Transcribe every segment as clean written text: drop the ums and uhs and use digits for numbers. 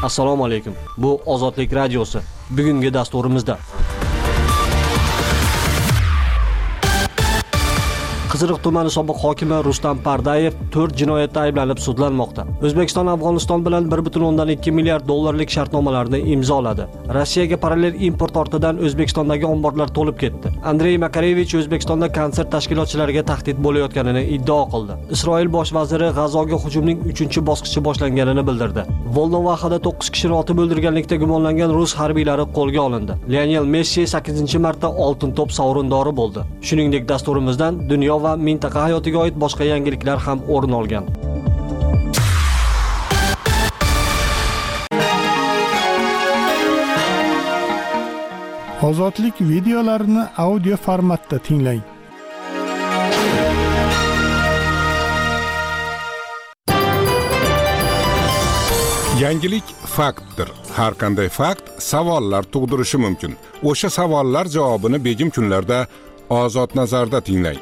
Assalomu alaykum. Bu Ozodlik radiosi. Bugungi dasturimizda Qiziriq tumani sobiq hokimi Rustam Pardayev 4 jinoyatda ayblanib sudlanmoqda. O'zbekiston Afg'oniston bilan 1.2 milliard dollarlik shartnomalarni imzoladi. Rossiyaga parallel import ortidan O'zbekistondagi omborlar to'lib ketdi. Andrey Makarevich O'zbekistonda konsert tashkilotchilariga tahdid bo'layotganini iddao qildi. Isroil bosh vaziri G'azoga hujumning 3-bosqichi boshlanganini bildirdi. Volnovahada 9 kishini otib o'ldirganlikda gumonlangan rus harbiylari qo'lga olindi. Lionel Messi 8-marta Oltin to'p sovrindori bo'ldi. Shuningdek, dasturimizdan dunyo va mintaqa hayotiga oid boshqa yangiliklar ham o'rin olgan. Ozodlik videolarini audio formatda tinglang. Yangilik faktdir. Har qanday fakt savollar tug'dirishi mumkin. O'sha savollar javobini begim kunlarda Ozod nazarda tinglang.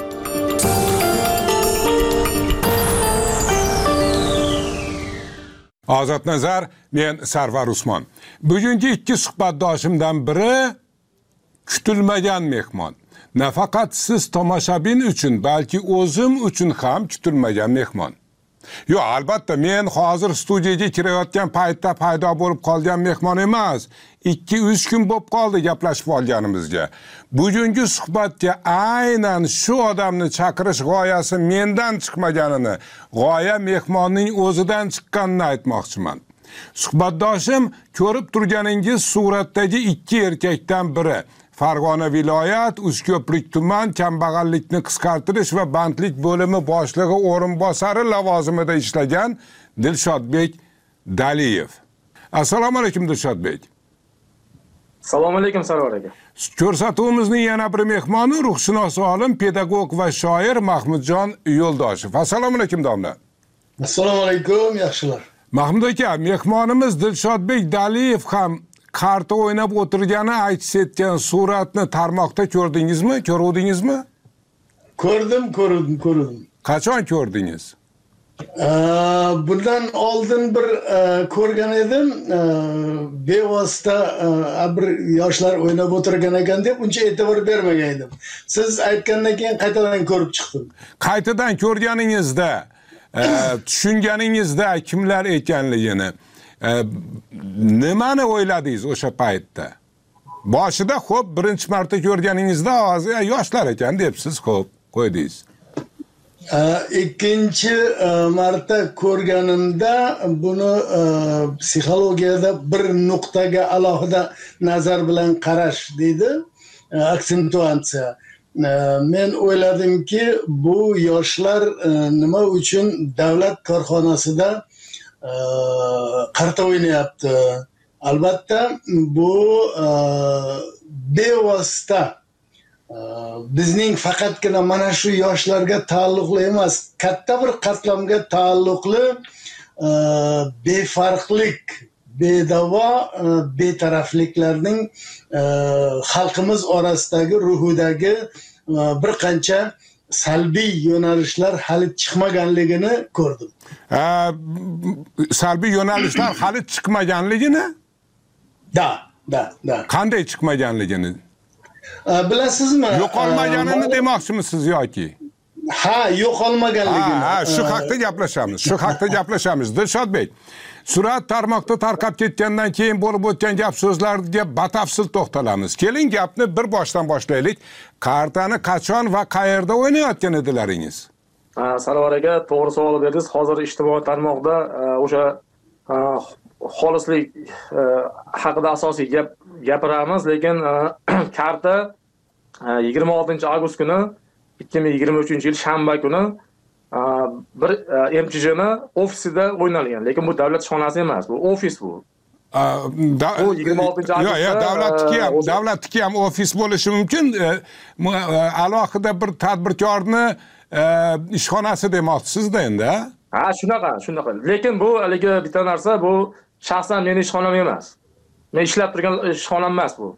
Ozod nazar, men Sarvar Usmon. Bugungi ikki suhbatdoshimdan biri kutilmagan mehmon. Nafaqat siz tomoshabin uchun, balki o'zim uchun ham kutilmagan mehmon. Yo, albatta men hozir studiyaga kirayotgan paytda paydo bo'lib qolgan mehmon emas. 2-3 kun bo'lib qoldi gaplashib olganimizga. Bugungi suhbatga aynan shu odamni chaqirish g'oyasi mendan chiqmaganini, g'oya mehmonning o'zidan chiqqanini aytmoqchiman. Suhbatdoshim ko'rib turganingiz suratdagi ikki erkakdan biri. Farg'ona viloyat Uchko'prik tuman kambag'allikni qisqartirish va bandlik bo'limi boshlig'i o'rinbosari lavozimida ishlagan Dilshodbek Daliyev. Assalomu alaykum Dilshodbek. Assalomu alaykum Sarvar aka. Ko'rsatuvimizning yana bir mehmoni ruhshunos olim, pedagog va shoir Mahmudjon Yo'ldoshev. Assalomu alaykum domla. Assalomu alaykum, yaxshilar. Mahmud aka, mehmonimiz Dilshodbek Daliyev ham karta o'ynab o'tirgani aks etgan suratni tarmoqda ko'rdingizmi? Ko'rdingizmi? Ko'rdim. Qachon ko'rdingiz? Bundan oldin bir ko'rgan edim. Bevosita bir yoshlar o'ynab o'tirgan ekan deb uncha e'tibor bermagan edim. Siz aytgandan keyin qaytadan ko'rib chiqdim. Qaytadan ko'rganingizda, tushunganingizda kimlar ekanligini nimani o'yladingiz o'sha paytda? Boshida xo'p, birinchi marta ko'rganingizda hozir yoshlar ekan debsiz, xo'p, qo'ydingiz. Ikkinchi marta ko'rganimda buni psixologiyada bir nuqtaga alohida nazar bilan qarash deydi, aksentuatsiya. Men o'yladimki, bu yoshlar nima uchun davlat korxonasida qarta o'ynayapti. Albatta bu bevosita bizning faqatgina mana shu yoshlarga taalluqli emas, katta bir qatlamga taalluqli befarqlik, bedavo betarafliklarning xalqimiz orasidagi ruhidagi bir qancha salbiy yo'nalishlar hali chiqmaganligini ko'rdim. Salbiy yo'nalishlar hali chiqmaganligini? Da. Qanday chiqmaganligini? Bilasizmi? Yo'qolmaganini demoqchimisiz yoki? Ha, yo'qolmaganligini. Ha, shu haqda gaplashamiz. Dilshodbek, surat tarmoqda tarqab ketgandan keyin bo'lib o'tgan gap so'zlarga batafsil to'xtalamiz. Keling, gapni bir boshdan boshlaylik. Kartani qachon va qayerda o'ynayotgan edilaringiz? Sarvar aka, to'g'ri savol berdingiz. Hozir ijtimoiy tarmoqda o'sha xolislik haqida asosiy gapiramiz, lekin karta 26-avgust kuni 2023-yil shanba kuni bir MCJni ofisida o'ynalgan, lekin bu davlat ishxonasi emas, bu ofis bu. Bu 26-avgustda davlatniki ham ofis bo'lishi mumkin. Alohida bir tadbirkorni ishxonasi demoqchisiz-da endi. Ha, shunaqa. Lekin bu haligi bitta narsa, bu shaxsan mening ishxonam emas. Men ishlab turgan ishxonam emas bu.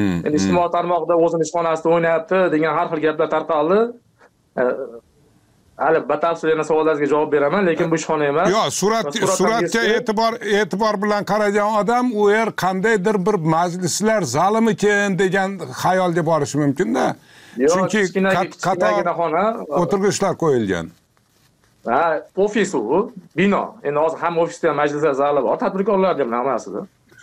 Ijtimoiy tarmoqda o'zini ishxonasida o'ynayapti degan har xil gaplar tarqaldi. hali batafsil yana savollaringizga javob beraman, lekin bu ishxona emas. Yo, suratga e'tibor bilan qaragan odam u yer qandaydir bir majlislar zalimikin degan xayolga borishi mumkin-da. Chunki qator xona, o'tirg'ichlar qo'yilgan. Ha, ofis u, bino. Endi hozir ham ofisda ham majlislar zali bor, tadbirkorlar ham hammasi.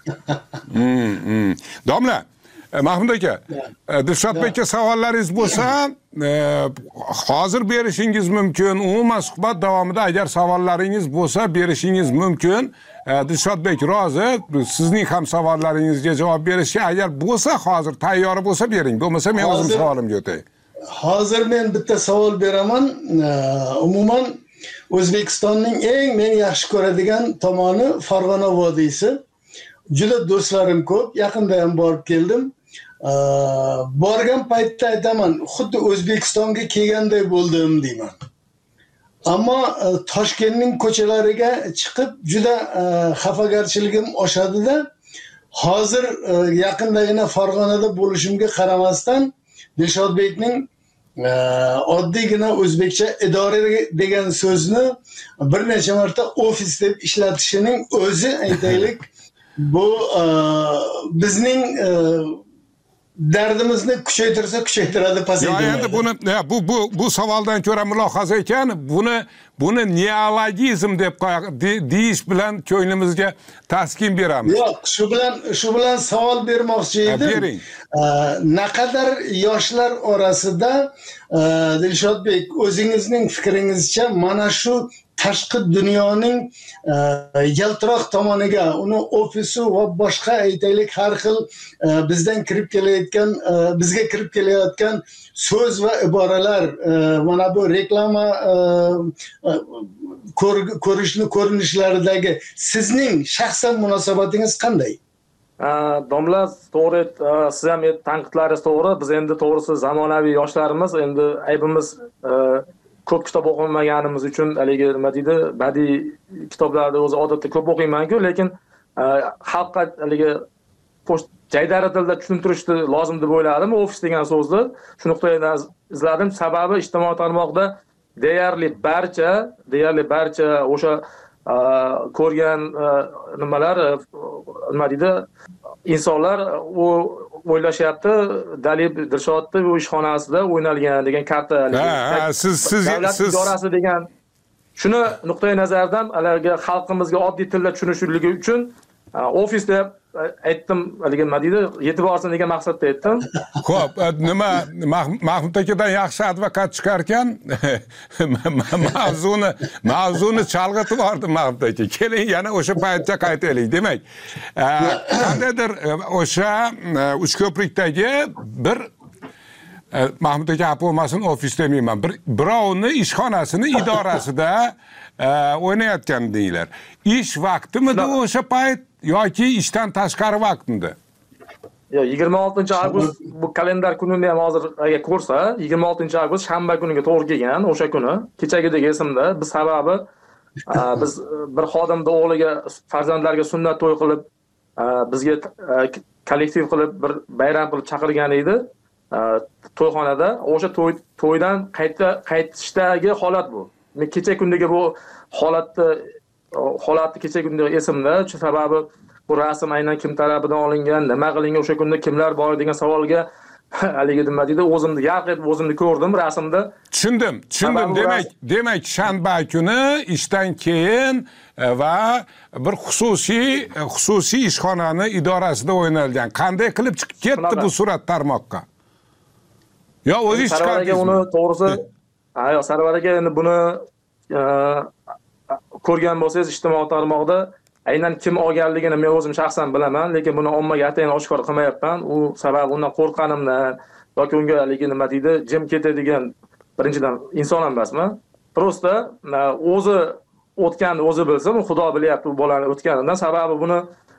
Domla, Mahmud aka, Dilshodbekka savollaringiz bo'lsa, hozir berishingiz mumkin. Umuman suhbat davomida agar savollaringiz bo'lsa, berishingiz mumkin. Dilshodbek rozi, sizning ham savollaringizga javob berishga agar bo'lsa, hozir tayyor bo'lsa bering. Bo'lmasa men o'zim savolimga o'tay. Hozir men bitta savol beraman. Umuman O'zbekistonning eng men yaxshi ko'radigan tomoni Farg'ona vodiysi. Juda do'stlarim ko'p, yaqinda ham borib keldim. Borgan paytda aytaman, xuddi O'zbekistonga kelganday bo'ldim deyman. Ammo Toshkentning ko'chalariga chiqib juda xafagarchiligim oshadi-da. Hozir yaqindagina Farg'onada bo'lishimga qaramasdan Dilshodbekning oddiygina o'zbekcha idora degan so'zni bir necha marta ofis deb ishlatishining o'zi aytaylik bu bizning dardimizni kuchaytiradi pasaytiradi. Endi bu savoldan ko'ra mulohaza ekan, buni neologizm deb deyish bilan ko'nglimizga taskin beramiz. Yo'q, shu bilan savol bermoqchi edim. Bering. Naqadar yoshlar orasida Dilshodbek, o'zingizning fikringizcha mana shu tashqi dunyoning yaltiroq tomoniga, uni ofisi va boshqa aytaylik har xil bizga kirib kelayotgan so'z va iboralar, mana bu reklama ko'rinishlaridagi sizning shaxsan munosabatingiz qanday? Domla, to'g'ri, siz ham tanqidlaringiz to'g'ri. Biz endi to'g'risi zamonaviy yoshlarimiz, endi aybimiz ko'p kitob o'qimaganimiz uchun haligi nima deydi, badiiy kitoblarni o'zi odatda ko'p o'qiyman-ku, lekin xalqqa haligi jaydari tilda tushuntirishni lozim deb o'yladim ofis degan so'zni. Shu nuqtai izladim. Sababi ijtimoiy tarmoqda deyarli barcha o'sha ko'rgan nimalar nima deydi, insonlar o'ylashyapti, Dalib Dilshodni bu ishxonasida o'ynalgan degan karta. Davlat idorasi degan shuni nuqtai nazardan ularga xalqimizga oddiy tilda tushunishligi uchun ofis deb aytdim, haligi nima deydi, yetib borsin degan maqsadda aytdim. Xo'p, nima Mahmud akadan yaxshi advokat chiqar ekan, mavzuni chalg'itib yubordi Mahmud aka. Keling yana o'sha paytga qaytaylik. Demak, qandaydir o'sha Uchko'prikdagi bir Mahmud aka bo'lmasin, ofis demayman. Birovni ishxonasini idorasida o'ynayotgan deylar. Ish vaqtimidi o'sha payt yoki ishdan tashqari vaqtimda? Yo'q, 26-avgust bu kalendar kunini ham hozir agar ko'rsa, 26-avgust shanba kuniga to'g'ri kelgan, o'sha kuni kechagidek esimda. Biz sababi biz bir xodimni o'g'liga, farzandlarga sunnat to'y qilib, bizga kollektiv qilib bir bayram qilib chaqirgan edi to'yxonada. O'sha to'ydan qaytishdagi holat bu. Men kecha kundagi bu holatni kecha kundagi esimda, shu sababi bu rasm aynan kim tarafidan olingan, nima qilingan, o'sha kunda kimlar bor degan savolga haligi nima deydi, o'zimni yarq etib o'zimni ko'rdim rasmda. Tushundim. Demak, shanba kuni ishdan keyin va bir xususiy ishxonani idorasida o'ynalgan. Qanday qilib chiqib ketdi bu surat tarmoqqa? Yo, o'zingiz chiqardingizmi? Uni to'g'risi, yo'q, Sarvar aka endi buni ko'rgan bo'lsangiz ijtimoiy tarmoqda aynan kim olganligini men o'zim shaxsan bilaman, lekin buni ommaga atayin oshkor qilmayapman. U sabab undan qo'rqqanimdan yoki unga haligi nima deydi, jim ketadigan birinchidan inson emasman. Prosta o'zi o'tganni o'zi bilsin, Xudo bilyapti bu bolani o'tganidan. Sababi buni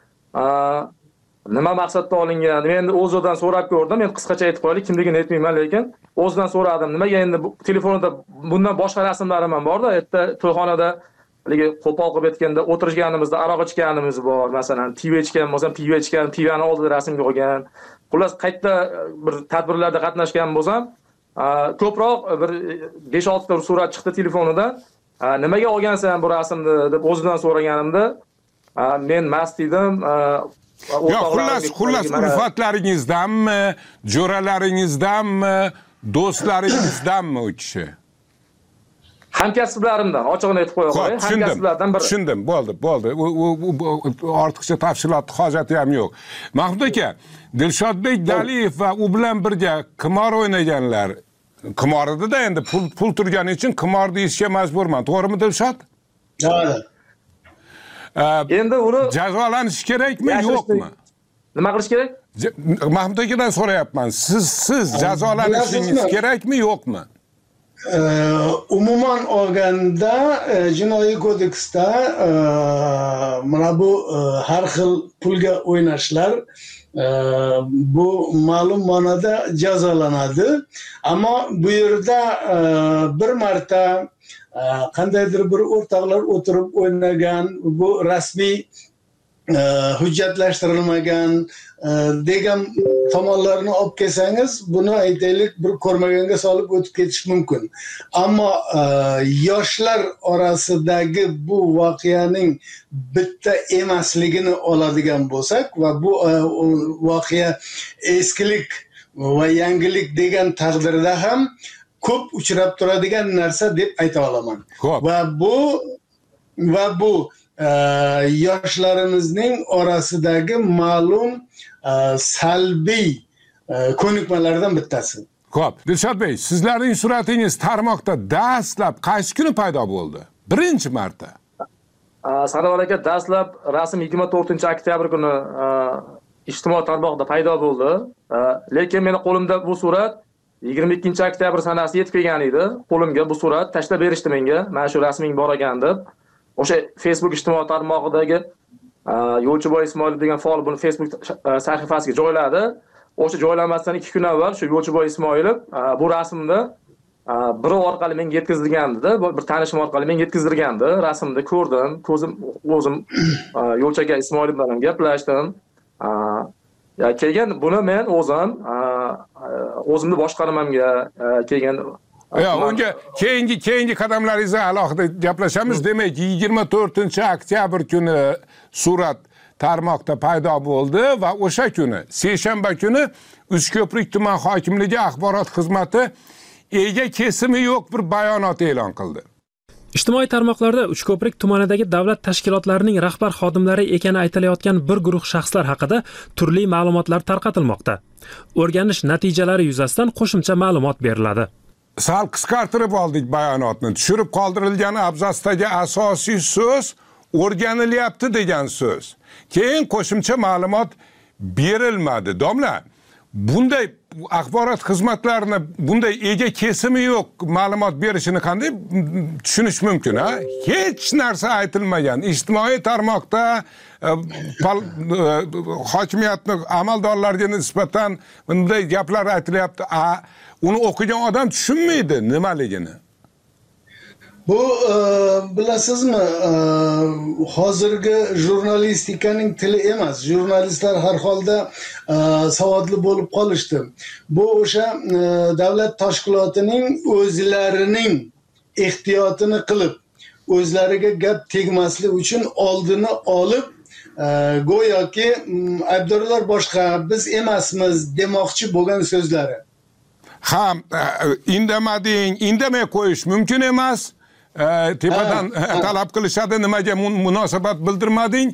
nima maqsadda olingan, men endi o'zidan so'rab ko'rdim. Men qisqacha aytib qo'yaylik, kimligini aytmayman, lekin o'zidan so'radim. Nimaga endi telefonida bundan boshqa rasmlarim ham bor-da, erta to'yxonada haligi qo'pol qilib aytganda o'tirishganimizda aroq ichganimiz bor, masalan, pivo ichgan bo'lsam, pivo ichgan, pivani oldida rasmga olgan. Xullas, qayta bir tadbirlarda qatnashgan bo'lsam, ko'proq bir 5-6 ta surat chiqdi telefonidan. Nimaga olgansan bu rasmni deb o'zidan so'raganimda, men mast edim. Yo'q, xullas ulfatlaringizdanmi, jo'ralaringizdanmi, do'stlaringizdanmi u kishi? Hamkasblarimdan, ochig'ini aytib qo'ya qo'yay. Hamkasblardan biri. Tushundim, bo'ldi. Ortiqcha tafsilot hojati ham yo'q. Mahmud aka, Dilshodbek Daliyev va u bilan birga qimor o'ynaganlar. Qimor edi-da, endi pul turgani uchun qimor deyishga majburman. To'g'rimi Dilshod? To'g'ri. Endi uni jazolanish kerakmi, yo'qmi? Nima qilish kerak? Mahmud akadan so'rayapman. Siz jazolanishingiz kerakmi, yo'qmi? Umuman olganda jinoiy kodeksda mana bu har xil pulga o'ynashlar bu ma'lum ma'noda jazolanadi. Ammo bu yerda bir marta qandaydir bir o'rtoqlar o'tirib o'ynagan, bu rasmiy hujjatlashtirilmagan degan tomonlarni olib kelsangiz, buni aytaylik bir ko'rmaganga solib o'tib ketish mumkin. Ammo yoshlar orasidagi bu voqeaning bitta emasligini oladigan bo'lsak va bu voqea eskilik va yangilik degan taqdirda ham ko'p uchrab turadigan narsa deb ayta olaman. Va bu yoshlarimizning orasidagi ma'lum salbiy ko'nikmalardan bittasi. Xo'p, Dilshod Bey, sizlarning suratingiz tarmoqda dastlab qaysi kuni paydo bo'ldi? Birinchi marta. Sarvar aka, dastlab rasm 24-oktyabr kuni ijtimoiy tarmoqda paydo bo'ldi. Lekin meni qo'limda bu surat 22-oktyabr sanasi yetib kelgan edi. Qo'limga bu surat tashlab berishdi menga. Mana shu rasming bor ekan deb. O'sha Facebook ijtimoiy tarmog'idagi Yo'lchiboy Ismoilov degan faol buni Facebook sahifasiga joyladi. O'sha joylanmasdan 2 kun avval shu Yo'lchiboy Ismoilov bu rasmni biri orqali menga yetkazdirgandi, bir tanishim orqali menga yetkazdirgandi. Rasmni ko'rdim, o'zim Yo'lchaga Ismoilov bilan gaplashdim. Keyin buni men o'zimni boshqarmamga kelgan unga keyingi qadamlaringizni alohida gaplashamiz. Demak, 24-oktyabr kuni surat tarmoqda paydo bo'ldi va o'sha kuni, seshanba kuni Uchko'prik tuman hokimligi axborot xizmati ega kesimi yo'q bir bayonot e'lon qildi. Ijtimoiy tarmoqlarda Uchko'prik tumanidagi davlat tashkilotlarining rahbar xodimlari ekani aytilayotgan bir guruh shaxslar haqida turli ma'lumotlar tarqatilmoqda. O'rganish natijalari yuzasidan qo'shimcha ma'lumot beriladi. Sal qisqartirib oldik bayonotni. Tushirib qoldirilgan abzasdagi asosiy so'z o'rganilyapti degan so'z. Keyin qo'shimcha ma'lumot berilmadi. Domla, bunday axborot xizmatlarini bunday ega kesimi yo'q ma'lumot berishini qanday tushunish mumkin, ha? Hech narsa aytilmagan. Ijtimoiy tarmoqda hokimiyatni amaldorlarga nisbatan bunday gaplar aytilyapti. Uni o'qigan odam tushunmaydi nimaligini. Bu bilasizmi, hozirgi jurnalistikaning tili emas. Jurnalistlar har holda savodli bo'lib qolishdi. Bu o'sha davlat tashkilotining o'zlarining ehtiyotini qilib, o'zlariga gap tegmaslik uchun oldini olib, go'yoki aybdorlar boshqa, biz emasmiz demoqchi bo'lgan so'zlari. Ham indamay qo'yish mumkin emas. Tepadan talab qilishadi, nimaga munosabat bildirmading?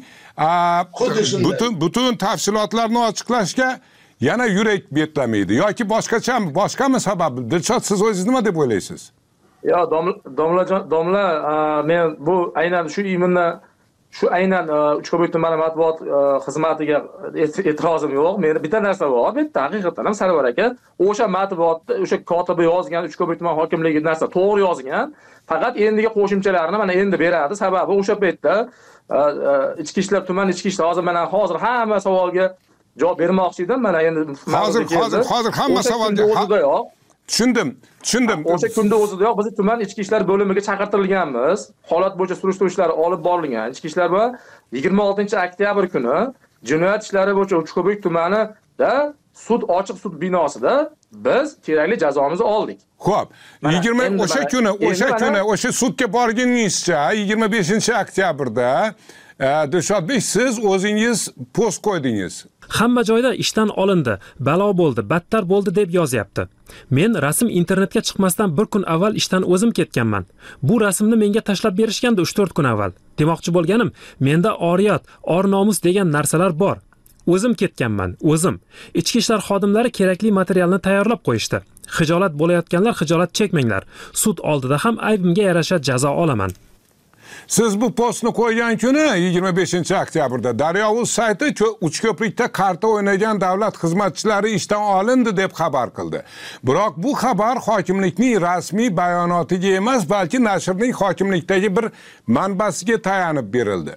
Butun tafsilotlarni ochiqlashga yana yurak betlamaydi yoki boshqami sababi? Dilshod, siz o'zingiz nima deb o'ylaysiz? Yo, domla, men bu aynan shu iymini Uchko'prik tumani matbuot xizmatiga e'tirozim yo'q. Meni bitta narsa bor, bitta haqiqatan ham Sarvar aka, o'sha matbuotda o'sha kotibi yozgan Uchko'prik tuman hokimligi narsa to'g'ri yozgan. Faqat endigi qo'shimchalarni mana endi beradi. Sababi o'sha paytda tuman ichki ishlar hozir hamma savolga javob bermoqchi edim. Mana endi hozir hamma savolga tushundim. O'sha kunda o'zidayoq biz tuman ichki ishlar bo'limiga chaqirtirilganmiz. Holat bo'yicha surishtiruv ishlari olib borilgan. Ichki ishlar va 26-oktyabr kuni jinoyat ishlari bo'yicha Uchko'prik tumanida sud ochiq sud binosida biz kerakli jazomizni oldik. Xo'p, 20 o'sha sudga borganingizcha 25-oktyabrda Dilshodbek siz o'zingiz post qo'ydingiz. Hamma joyda ishdan olindi, balo bo'ldi, battar bo'ldi deb yozyapti. Men rasm internetga chiqmasdan bir kun avval ishdan o'zim ketganman. Bu rasmni menga tashlab berishgandi 3-4 kun avval. Demoqchi bo'lganim, menda oriyat, or-nomus degan narsalar bor. O'zim ketganman, o'zim. Ichki ishlar xodimlari kerakli materialni tayyorlab qo'yishdi. Xijolat bo'layotganlar xijolat chekmanglar. Sud oldida ham aybimga yarasha jazo olaman. Siz bu postni qo'ygan kuni 25-oktyabrda Daryo.uz sayti Uchko'prikda karta o'ynagan davlat xizmatchilari ishdan olindi deb xabar qildi. Biroq bu xabar hokimlikning rasmiy bayonotiga emas, balki nashrning hokimlikdagi bir manbasiga tayanib berildi.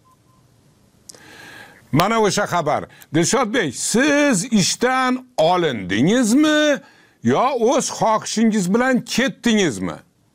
Mana o'sha xabar. Dilshodbek, siz ishdan olindingizmi yo o'z xohishingiz bilan ketdingizmi?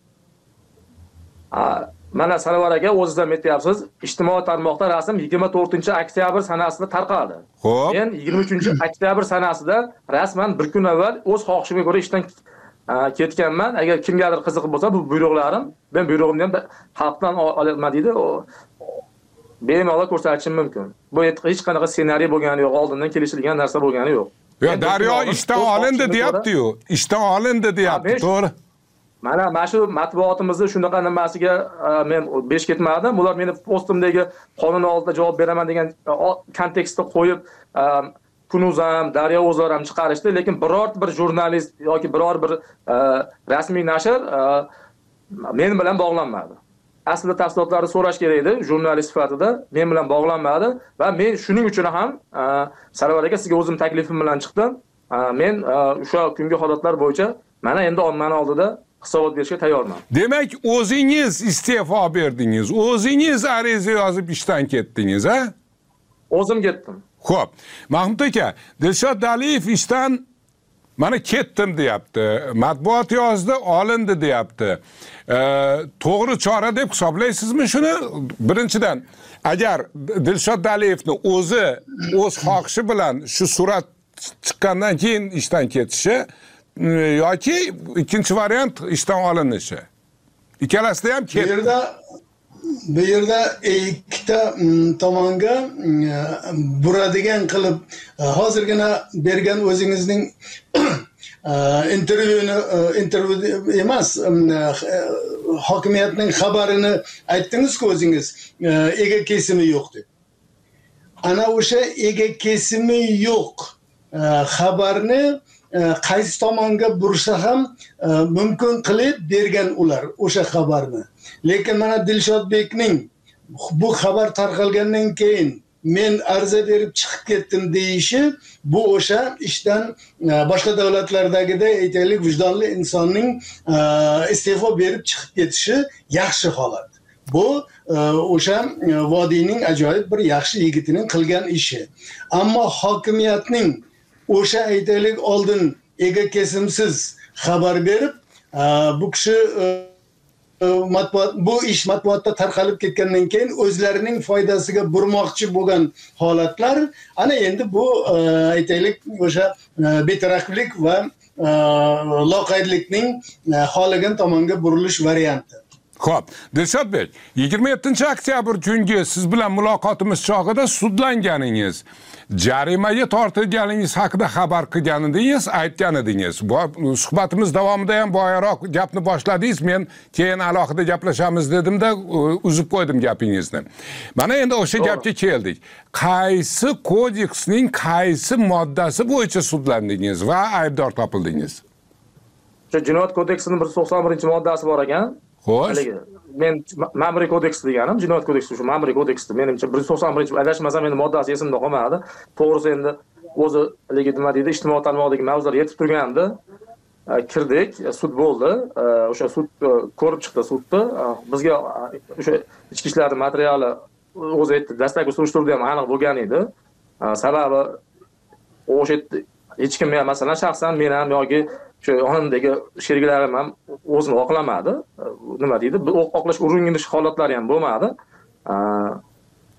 Mana Sarvar aka o'zingizdan aytyapsiz, ijtimoiy tarmoqda rasm 24-oktyabr sanasida tarqaldi. Xo'p. Men 23-oktyabr sanasida rasman bir kun avval o'z xohishimga ko'ra ishdan ketganman. Agar kimgadir qiziq bo'lsa, bu buyruqlarim, men buyrug'imni ham xalqdan olaman deydi. Bemalol ko'rsatishim mumkin. Bu hech qanaqa ssenariy bo'lgani yo'q, oldindan kelishilgan narsa bo'lgani yo'q. Yo, Daryo ishdan olindi deyapti-yu. Ishdan olindi deyapti, to'g'ri. Mana shu matbuotimizni shunaqa nimasiga men besh ketmadim. Ular meni postimdagi qonun oldida javob beraman degan kontekstda qo'yib, Kun.uz ham, Daryo.uz ham chiqarishdi, lekin biror bir jurnalist yoki biror bir rasmiy nashr men bilan bog'lanmadi. Aslida tafsilotlarni so'rash kerak edi, jurnalist sifatida men bilan bog'lanmadi va men shuning uchun ham Sarvar aka sizga o'zim taklifim bilan chiqdim. Men o'sha kungi holatlar bo'yicha mana endi ommani oldida hisobot berishga tayyorman. Demak, o'zingiz iste'fo berdingiz, o'zingiz ariza yozib ishdan ketdingiz, ha? O'zim ketdim. Xo'p, Mahmud aka, Dilshod Daliyev ishdan mana ketdim deyapti. Matbuot yozdi, olindi deyapti. To'g'ri chora deb hisoblaysizmi shuni? Birinchidan, agar Dilshod Daliyevni o'zi o'z xohishi bilan shu surat chiqqandan keyin ishdan ketishi yoki ikkinchi variant ishdan olinishi. Ikkalasida ham bu yerda ikkita tomonga buradigan qilib hozirgina bergan o'zingizning intervyu emas, hokimiyatning xabarini aytdingiz-ku o'zingiz, ega kesimi yo'q deb. Ana o'sha ega kesimi yo'q xabarni qaysi tomonga bursa ham mumkin qilib bergan ular o'sha xabarni. Lekin mana Dilshodbekning bu xabar tarqalgandan keyin men arza berib chiqib ketdim deyishi, bu o'sha ishdan boshqa davlatlardagidek aytaylik vijdonli insonning iste'fo berib chiqib ketishi yaxshi holat. Bu o'sha vodiyning ajoyib bir yaxshi yigitining qilgan ishi. Ammo hokimiyatning o'sha aytaylik oldin ega kesimsiz xabar berib, bu kishi bu ish matbuotda tarqalib ketgandan keyin o'zlarining foydasiga burmoqchi bo'lgan holatlar, ana endi bu aytaylik o'sha betaraflik va loqaydlikning xohlagan tomonga burilish varianti. Xo'p, Dilshodbek, 27-oktyabr kungi siz bilan muloqotimiz chog'ida sudlanganingiz, jarimaga tortilganingiz haqida xabar qilgan edingiz, aytgan edingiz. Bu suhbatimiz davomida ham boyaroq gapni boshladingiz, men keyin alohida gaplashamiz dedimda uzib qo'ydim gapingizni. Mana endi o'sha gapga keldik. Qaysi kodeksning qaysi moddasi bo'yicha sudlandingiz va aybdor topildingiz? O'sha Jinoyat kodeksining 191-moddasi bor ekan. Xo'sh. Men ma'muriy kodeks deganim, jinoyat kodeksi shu ma'muriy kodeksda menimcha 191 adashmasam endi moddasi esimda qolmadi. To'g'risi endi o'zi nima deydi, ijtimoiy tarmoqdagi mavzular yetib turgandi. Kirdik, sud bo'ldi. O'sha sud ko'rib chiqdi sudni. Bizga o'sha ichki ishlar materiali o'zi aytdi, dastlabki surishtiruvda ham aniq bo'lgan edi. Sababi o'sha hech kim, masalan, shaxsan men ham yoki shu yonimdagi sheriklarim ham o'zini oqlamadi. Nima deydi? Oqlash urinish holatlari ham bo'lmadi.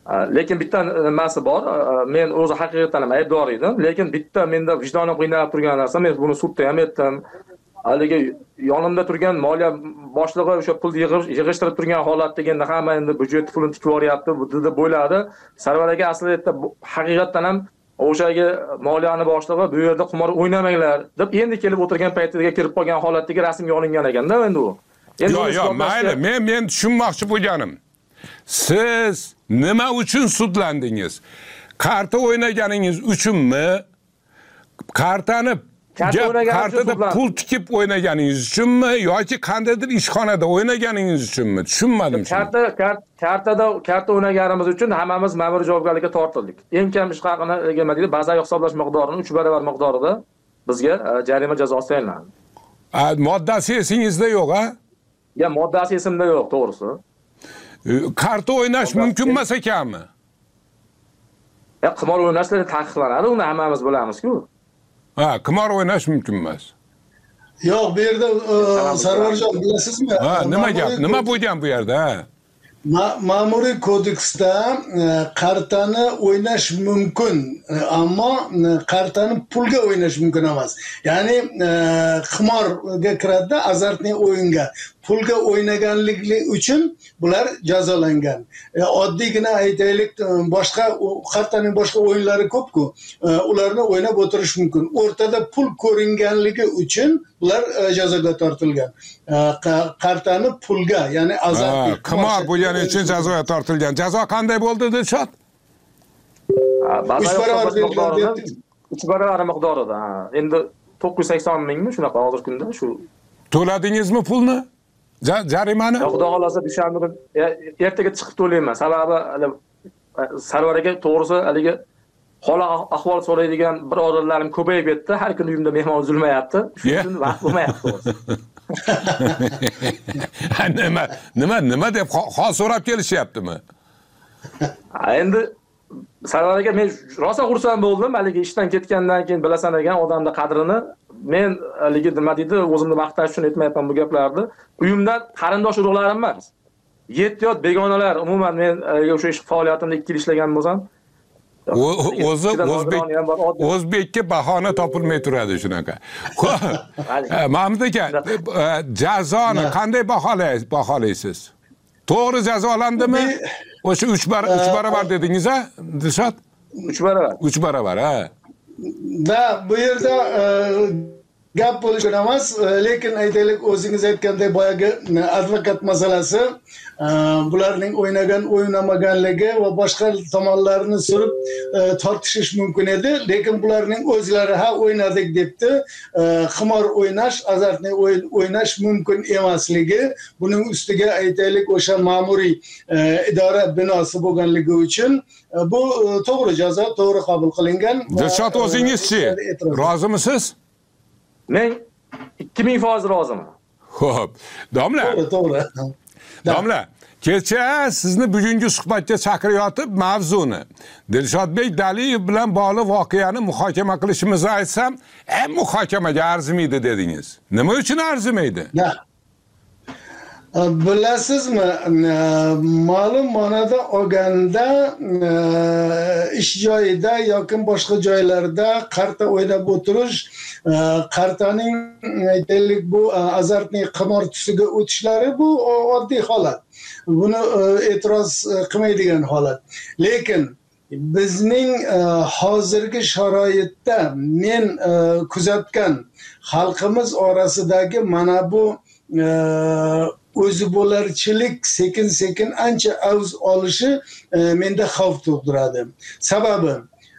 Lekin bitta nimasi bor, men o'zi haqiqatan ham aybdor edim, lekin bitta menda vijdonim qiynalib turgan narsa, men buni sudda ham aytdim. Haligi yonimda turgan moliya boshlig'i o'sha pulni yig'ishtirib turgan holatda endi hamma endi byudjet pulini tikib yuboryapti, bu deb o'yladi. Sarvar aka aslida haqiqatan ham o'shaga moliyani boshlig'i bu yerda qimor o'ynamanglar deb endi kelib o'tirgan paytiga kirib qolgan holatdagi rasmga olingan ekanda endi u. Yo'q, mayli, men tushunmoqchi bo'lganim. Siz nima uchun sudlandingiz? Karta o'ynaganingiz uchunmi? Kartada pul tikib o'ynaganingiz uchunmi yoki qandaydir ishxonada o'ynaganingiz uchunmi? Tushunmadim. Karta o'ynaganimiz uchun hammamiz ma'muriy javobgarlikka tortildik. Eng kam ish haqini nima deydi, bazaviy hisoblash miqdorini 3 barobar miqdorida bizga jarima jazosi tayinlandi. Moddasi esingizda yo'q, ha? Ya moddasi esimda yo'q, to'g'risi. Karta o'ynash mumkin emas ekanmi? Qimor o'ynashlar taqiqlanadi, uni hammamiz bilamiz-ku. Ha, qimor o'ynash mumkin emas. Yo'q, bu yerda Sarvarjon bilasizmi? Ha, nima gap? Nima bo'lgan bu yerda? Ma'muriy kodeksda kartani o'ynash mumkin, ammo kartani pulga o'ynash mumkin emas. Ya'ni qimorga kiradi, azartli o'yinga. Pulga o'ynaganligi uchun bular jazolangan. Oddiygina aytaylik, boshqa kartaning boshqa o'yinlari ko'p-ku. Ularni o'ynab o'tirish mumkin. O'rtada pul ko'ringanligi uchun bular jazoga tortilgan. Kartani pulga, ya'ni azartli qimor bo'lgani uchun jazoga tortilgan. Jazo qanday bo'ldi, Dilshod? 3 barobar miqdorida. Endi 980 mingmi shunaqa hozir kunda shu. To'ladingizmi pulni? Jarimani? Xudo xolasa dushanba ertaga chiqib to'layman. Sababi Sarvar aka to'g'risi haligi hola ahvol so'raydigan birodarlarim ko'payib ketdi. Har kuni uyimda mehmon uzilmayapti. Shuning uchun vaqt bo'lmayapti. Nima deb hol so'rab kelishyaptimi? Endi Sarvar aka men rosa xursand bo'ldim. Haligi ishdan ketgandan keyin bilasan ekan odamning qadrini. Men haligi nima deydi, o'zimni maqtash uchun aytmayapman bu gaplarni. Uyimdan qarindosh urug'larim emas. 7 yot begonalar, umuman men o'sha ish faoliyatimda 2 yil ishlagan bo'lsam, o'zbekka bahona topilmay turadi shunaqa. Mahmud aka, jazoni qanday baholaysiz? To'g'ri jazolandimi? O'sha 3 barobar dedingiz, ha? Dilshod? 3 barobar. 3 barobar, ha. Da, bu yerda gap bo'lishi emas, lekin aytaylik o'zingiz aytgandek boyagi advokat masalasi, bularning o'ynagan, o'ynamaganligi va boshqa tomonlarini surib tortishish mumkin edi, lekin bularning o'zlari ha o'ynadik debdi, qimor o'ynash, azartli o'ynash mumkin emasligi, buning ustiga aytaylik o'sha ma'muriy idora binosi bo'lganligi uchun bu to'g'ri jazo, to'g'ri qabul qilingan. Dilshod, o'zingizchi rozimisiz? Men 2000% roziman. Xo'p, domla. To'g'ri. Domla, kecha sizni bugungi suhbatga chaqirayotib mavzuni Dilshodbek Daliyev bilan bog'liq voqeani muhokama qilishimizni aytsam, muhokamaga arzimaydi dedingiz. Nima uchun arzimaydi? Bilasizmi, ma'lum ma'noda olganda ish joyida yoki boshqa joylarda karta o'ynab o'tirish, kartaning aytaylik bu azartli qimor tusiga o'tishlari bu oddiy holat. Buni e'tiroz qilmaydigan holat. Lekin bizning hozirgi sharoitda men kuzatgan xalqimiz orasidagi mana bu o'zi bo'larchilik sekin-sekin ancha avj olishi menda xavf tug'diradi. Sababi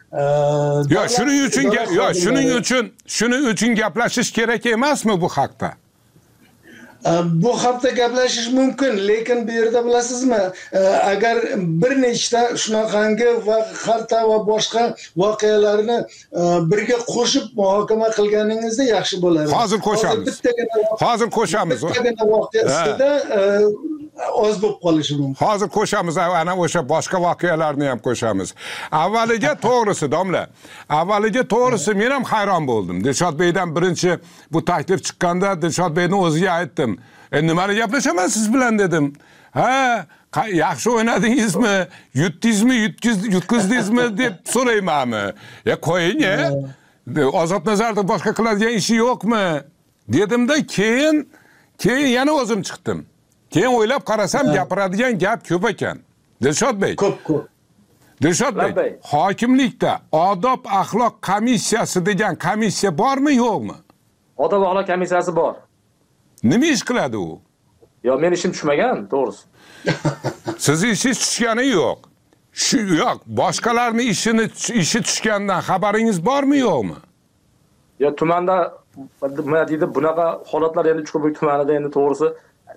shuning uchun gaplashish kerak emasmi bu haqda? Bu haqda gaplashish mumkin, lekin bu yerda bilasizmi, agar bir nechta shunaqangi va karta va boshqa voqealarni birga qo'shib muhokama qilganingizda yaxshi bo'ladi. Hozir qo'shamiz. Bittagina voqeasida oz bo'lib qolishi mumkin. Hozir qo'shamiz, ana o'sha boshqa voqealarni ham qo'shamiz. Avvaliga to'g'risi, domla. Avvaliga to'g'risi men ham hayron bo'ldim. Dilshodbekdan birinchi bu taklif chiqqanda Dilshodbekning o'ziga aytdim. Nimani gaplashaman siz bilan dedim. Ha, yaxshi o'ynadingizmi, yutdingizmi, yutqizdingizmi deb so'raymanmi? Qo'ying, Ozodnazarda boshqa qiladigan ishi yo'qmi? Dedimda, keyin yana o'zim chiqdim. Keyin o'ylab qarasam, gapiradigan gap ko'p ekan. Dilshodbek. Ko'p. Dilshodbek, hokimlikda odob axloq komissiyasi degan komissiya bormi, yo'qmi? Odob axloq komissiyasi bor. Nima ish qiladi u? Men ishim tushmagan, to'g'risi. Sizni ishingiz tushgani yo'q. Yo'q, boshqalarning ishi tushgandan xabaringiz bormi, yo'qmi? Tumanda nima deydi, bunaqa holatlar endi Chuqurbo'y tumanida endi to'g'risi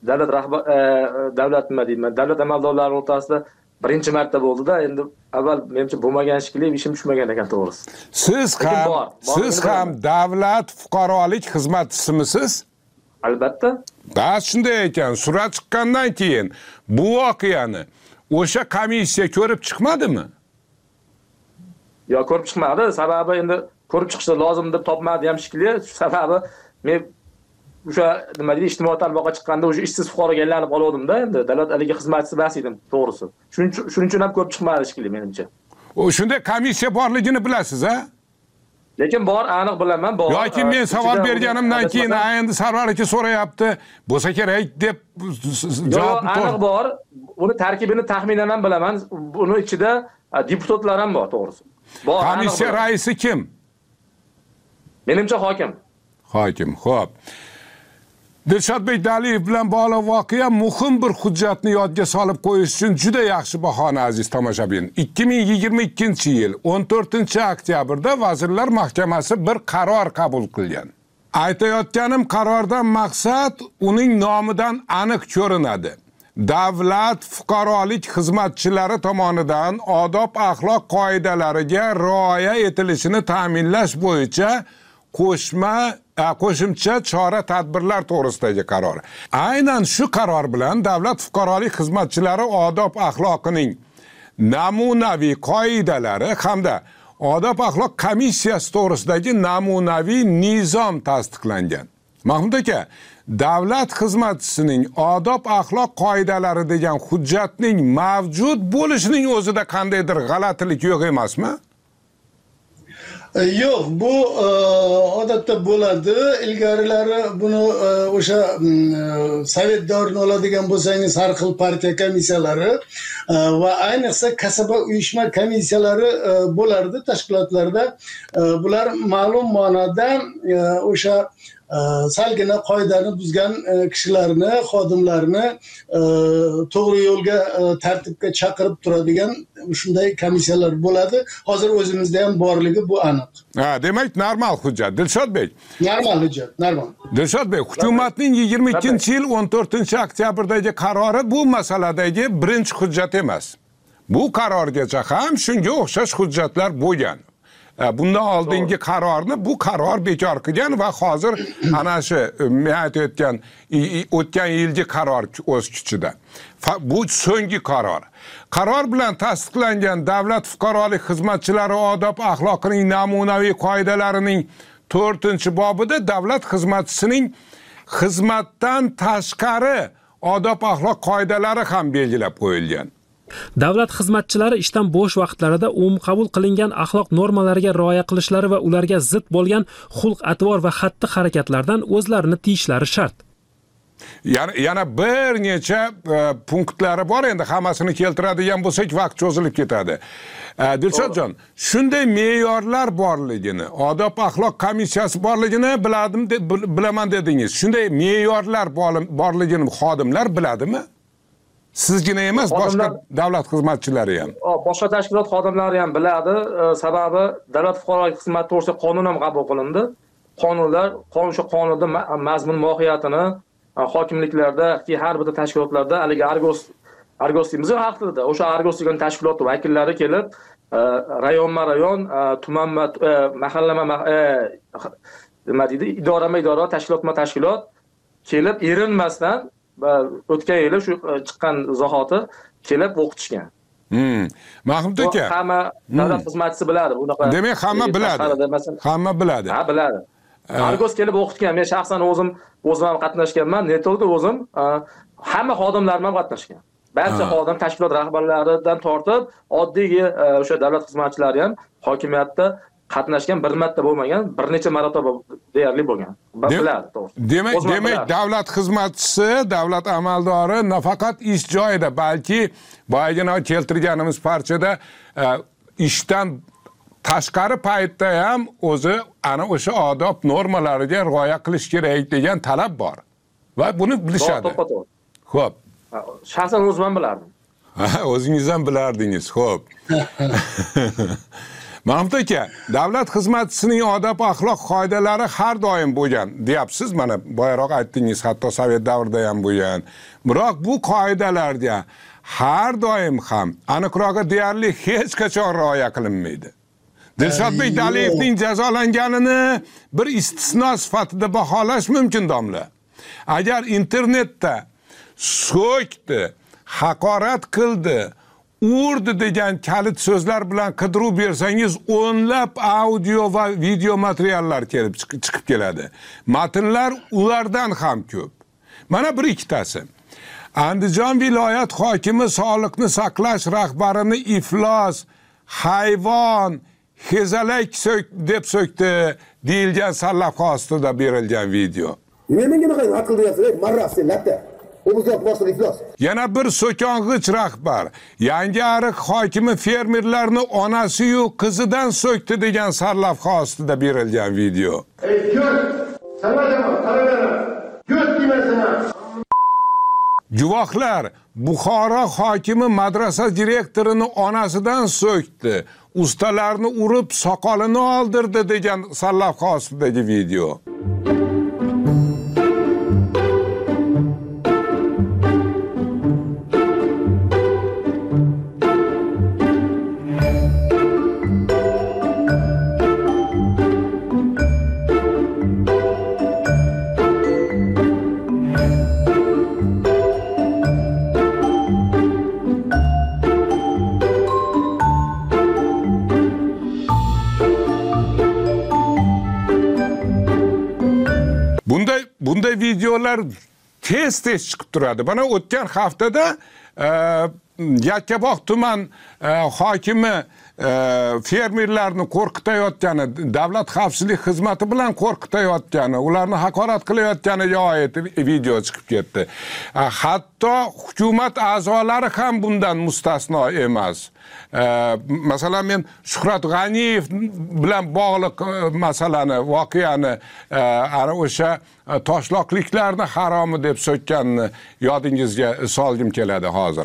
davlat amaldorlari o'rtasida birinchi marta bo'ldi-da, endi avval menimcha bo'lmagan shekilli ishim tushmagan ekan, to'g'risi. Siz ham davlat fuqarolik xizmatchisimisiz? Albatta. Bas shunday ekan, surat chiqqandan keyin bu voqeani o'sha komissiya ko'rib chiqmadimi? Ko'rib chiqmadi. Sababi endi ko'rib chiqishi lozim deb topmadi ham shekilli. Sababi men o'sha nima deydi, ijtimoiy tarmoqqa chiqqanda o'sha ishsiz fuqaroga aylanib qolgandim-da, endi davlat aligi xizmatchisi bas edim, to'g'risi. Shuning uchun ham ko'rib chiqmadi shekilli menimcha. Shunday komissiya borligini bilasiz, a? Lekin bor, aniq bilaman, bor. Yoki men savol berganimdan keyin endi Sarvar aka so'rayapti, bo'lsa kerak deb javob aniq bor. Uni tarkibini taxminan ham bilaman. Buni ichida deputatlar ham bor, to'g'risi. Bor. Komissiya raisi kim? Menimcha hokim. Hokim, xo'p. Dilshodbek Daliyev bilan bog'liq voqea muhim bir hujjatni yodga solib qo'yish uchun juda yaxshi bahona, aziz tomoshabin. 2022-yil 14-oktyabrda Vazirlar Mahkamasi bir qaror qabul qilgan. Aytayotganim qarordan maqsad uning nomidan aniq ko'rinadi. Davlat fuqarolik xizmatchilari tomonidan odob axloq qoidalariga rioya etilishini ta'minlash bo'yicha qo'shimcha chora-tadbirlar to'g'risidagi qaror. Aynan shu qaror bilan davlat fuqarolik xizmatchilari odob axloqining namunaviy qoidalari hamda odob axloq komissiyasi to'g'risidagi namunaviy nizom tasdiqlangan. Mahmud aka, davlat xizmatchisining odob axloq qoidalari degan hujjatning mavjud bo'lishining o'zida qandaydir g'alatilik yo'q emasmi? Yo'q, bu odatda bo'ladi. Ilgarilari buni o'sha sovet davrini oladigan bo'lsangiz, har xil partiya komissiyalari va ayniqsa kasaba uyushma komissiyalari bo'lardi tashkilotlarda. Bular ma'lum ma'noda o'sha salgina qoidani buzgan kishilarni, xodimlarni to'g'ri yo'lga, tartibga chaqirib turadigan shunday komissiyalar bo'ladi. Hozir o'zimizda ham borligi bu aniq. Demak, normal hujjat. Dilshodbek. Normal hujjat, normal. Dilshodbek, hukumatning 22-yil 14-oktyabrdagi qarori bu masaladagi birinchi hujjat emas. Bu qarorgacha ham shunga o'xshash hujjatlar bo'lgan. Bundan oldingi qarorni bu qaror bekor qilgan va hozir ana shu men aytayotgan o'tgan yilgi qaror o'z kuchida. Bu so'nggi qaror. Qaror bilan tasdiqlangan davlat fuqarolik xizmatchilari odob axloqining namunaviy qoidalarining 4-bobida davlat xizmatchisining xizmatdan tashqari odob axloq qoidalari ham belgilab qo'yilgan. Davlat xizmatchilari ishdan bo'sh vaqtlarida qabul qilingan axloq normalariga rioya qilishlari va ularga zid bo'lgan xulq-atvor va xatti-harakatlardan o'zlarini tiyishlari shart. Yana bir necha punktlari bor, endi hammasini keltiradigan bo'lsak vaqt cho'zilib ketadi. Dilshodjon, shunday me'yorlar borligini, odob axloq komissiyasi borligini bilaman dedingiz. Shunday me'yorlar borligini xodimlar biladimi? Sizgina emas, boshqa davlat xizmatchilari ham. Boshqa tashkilot xodimlari ham biladi. Sababi davlat fuqarolik xizmati to'g'risida qonun ham qabul qilindi. O'sha qonunda mazmun mohiyatini hokimliklarda, har bir tashkilotlarda haligi Argos deymiz xalq tilida. O'sha Argos degan tashkilot vakillari kelib, rayonma-rayon, tumanma, mahallama, nima deydi, idorama-idora, tashkilotma-tashkilot kelib erinmasdan o'tgan yili shu chiqqan zahoti kelib o'qitishgan. Mahmud aka, hamma davlat xizmatchisi biladi bunaqa. Demak, hamma biladi. Hamma biladi. Ha, biladi. Argos kelib o'qitgan. Men shaxsan o'zim ham qatnashganman. Netolda o'zim hamma xodimlarim ham qatnashgan. barcha xodim tashkilot rahbarlaridan tortib oddiy o'sha davlat xizmatchilari ham hokimiyatda qatnashgan bir marta bo'lmagan, bir necha marotaba deyarli bo'lgan. Biladi, to'g'ri. Demak, davlat xizmatchisi, davlat amaldori nafaqat ish joyida, balki boyagina keltirganimiz parchada ishdan tashqari paytda ham o'zi ana o'sha odob normalariga rioya qilish kerak degan talab bor. Va buni bilishadi. Xo'p. Shaxsan o'zim ham bilardim. O'zingiz ham bilardingiz. Xo'p. Mahmud aka, davlat xizmatchisining odob axloq qoidalari har doim bo'lgan, deyapsiz. Mana boyaroq aytdingiz, hatto Sovet davrida ham bo'lgan. Biroq bu qoidalarga har doim ham aniqrog'i deyarli hech qachon rioya qilinmaydi. Dilshodbek Daliyevning jazolanganini bir istisno sifatida baholash mumkin, domla. Agar internetda so'kdi, haqorat qildi, urdi degan kalit so'zlar bilan qidiruv bersangiz, o'nlab audio va video materiallar kelib chiqib keladi. Matnlar ulardan ham ko'p. Mana bir ikkitasi. Andijon viloyat hokimi sog'liqni saqlash rahbarini iflos, hayvon, hezalak deb so'kdi deyilgan sarlavha ostida berilgan video. Yana bir so'kong'ich rahbar, Yangi ariq hokimi fermerlarni onasi-yu qizidan so'kdi degan sarlavha ostida berilgan video. Guvohlar, Buxoro hokimi madrasa direktorini onasidan so'kdi, ustalarni urib soqolini oldirdi degan sarlavha ostidagi video. Bunday videolar tez chiqib turadi. Bana o'tgan haftada Yakkabog' tuman hokimi fermerlarni qo'rqitayotgani, davlat xavfsizlik xizmati bilan qo'rqitayotgani, ularni haqorat qilayotganiga oid video chiqib ketdi. Hatto hukumat a'zolari ham bundan mustasno emas. Masalan, men Shuhrat G'aniyev bilan bog'liq masalani, voqeani, ana o'sha toshloqliklarni haromi deb so'kkanini yodingizga solgim keladi hozir.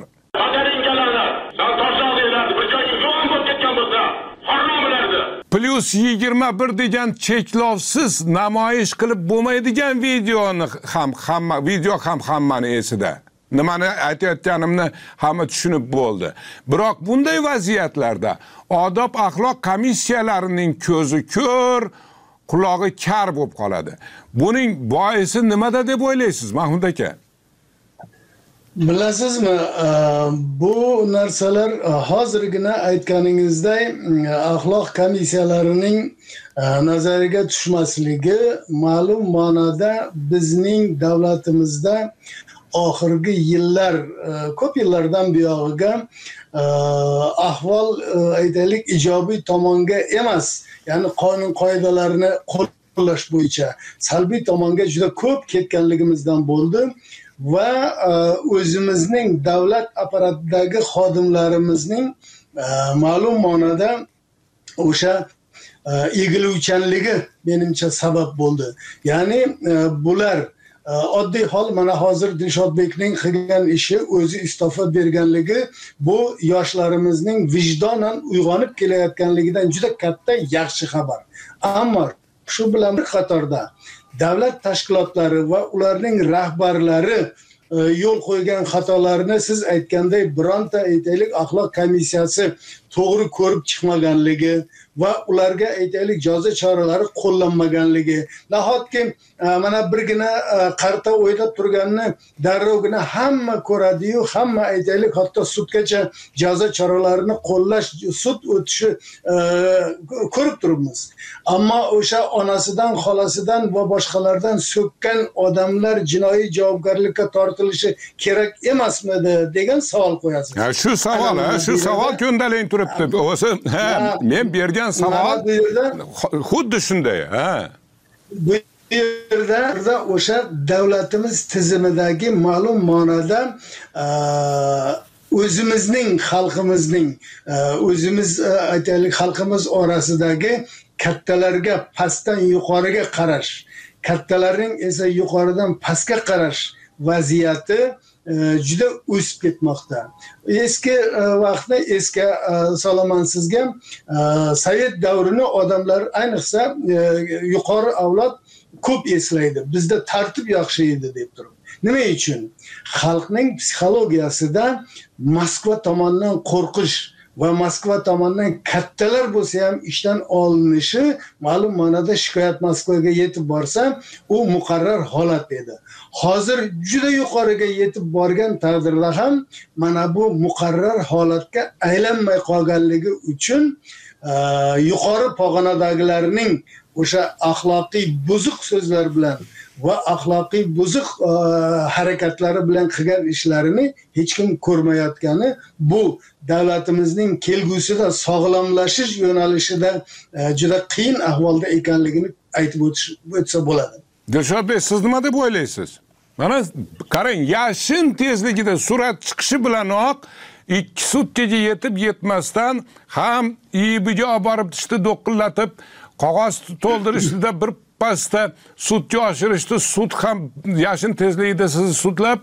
Plus 21 degan cheklovsiz namoyish qilib bo'lmaydigan video ham hammani esida. Nimani aytayotganimni hamma tushunib bo'ldi. Biroq bunday vaziyatlarda odob axloq komissiyalarining ko'zi ko'r, qulog'i kar bo'lib qoladi. Buning boisi nimada deb o'ylaysiz, Mahmud aka? Bilasizmi, bu narsalar hozirgina aytganingizday axloq komissiyalarining nazariga tushmasligi ma'lum ma'noda bizning davlatimizda oxirgi yillar, ko'p yillardan buyog'iga ahvol aytaylik ijobiy tomonga emas, ya'ni qonun qoidalarini qo'llash bo'yicha salbiy tomonga juda ko'p ketganligimizdan bo'ldi va o'zimizning davlat apparatidagi xodimlarimizning ma'lum ma'noda o'sha egiluvchanligi menimcha sabab bo'ldi. Ya'ni bular oddiy hol, mana hozir Dilshodbekning qilgan ishi, o'zi iste'fo berganligi bu yoshlarimizning vijdonan uyg'onib kelayotganligidan juda katta yaxshi xabar. Ammo shu bilan bir qatorda davlat tashkilotlari va ularning rahbarlari yo'l qo'ygan xatolarni siz aytganday bironta aytaylik axloq komissiyasi to'g'ri ko'rib chiqmaganligi va ularga aytaylik jazo choralari qo'llanmaganligi, nahotki mana birgina qarta o'ylab turganini darrovgina hamma ko'radi-yu, hamma aytaylik hatto sudgacha jazo choralarini qo'llash, sud o'tishi ko'rib turibmiz. Ammo o'sha onasidan, xolasidan va boshqalardan so'kkan odamlar jinoiy javobgarlikka tortilib tortilishi kerak emasmidi degan savol qo'yasiz. Shu savol, shu savol ko'ndalang turibdi. O'zi, men bergan savol xuddi shunday, Bu yerda o'sha davlatimiz tizimidagi ma'lum ma'noda o'zimizning xalqimizning o'zimiz aytaylik xalqimiz orasidagi kattalarga pastdan yuqoriga qarash, kattalarning esa yuqoridan pastga qarash vaziyati juda o'sib ketmoqda. Eski vaqtda esga solaman sizga, Sovet davrini odamlar ayniqsa yuqori avlod ko'p eslaydi. Bizda tartib yaxshi edi deb turib. Nima uchun? Xalqning psixologiyasida Moskva tomonidan qo'rqish va Moskva tomonidan kattalar bo'lsa ham ishdan olinishi ma'lum ma'noda shikoyat Moskvaga yetib borsa, u muqarrar holat edi. Hozir juda yuqoriga yetib borgan taqdirda ham mana bu muqarrar holatga aylanmay qolganligi uchun yuqori pog'onadagilarning o'sha axloqiy buzuq so'zlar bilan va axloqiy buzuq harakatlari bilan qilgan ishlarini hech kim ko'rmayotgani bu davlatimizning kelgusida sog'lomlashish yo'nalishida juda qiyin ahvolda ekanligini aytib o'tsa bo'ladi. Dilshod Bey, siz nima deb o'ylaysiz? Mana qarang, yashin tezligida surat chiqishi bilanoq 2 sutkaga yetib yetmasdan ham IIBga olib borib tishni do'qillatib qog'oz to'ldirishdida bir pasda sutga oshirishdi, sut ham yashin tezligida sizni sutlab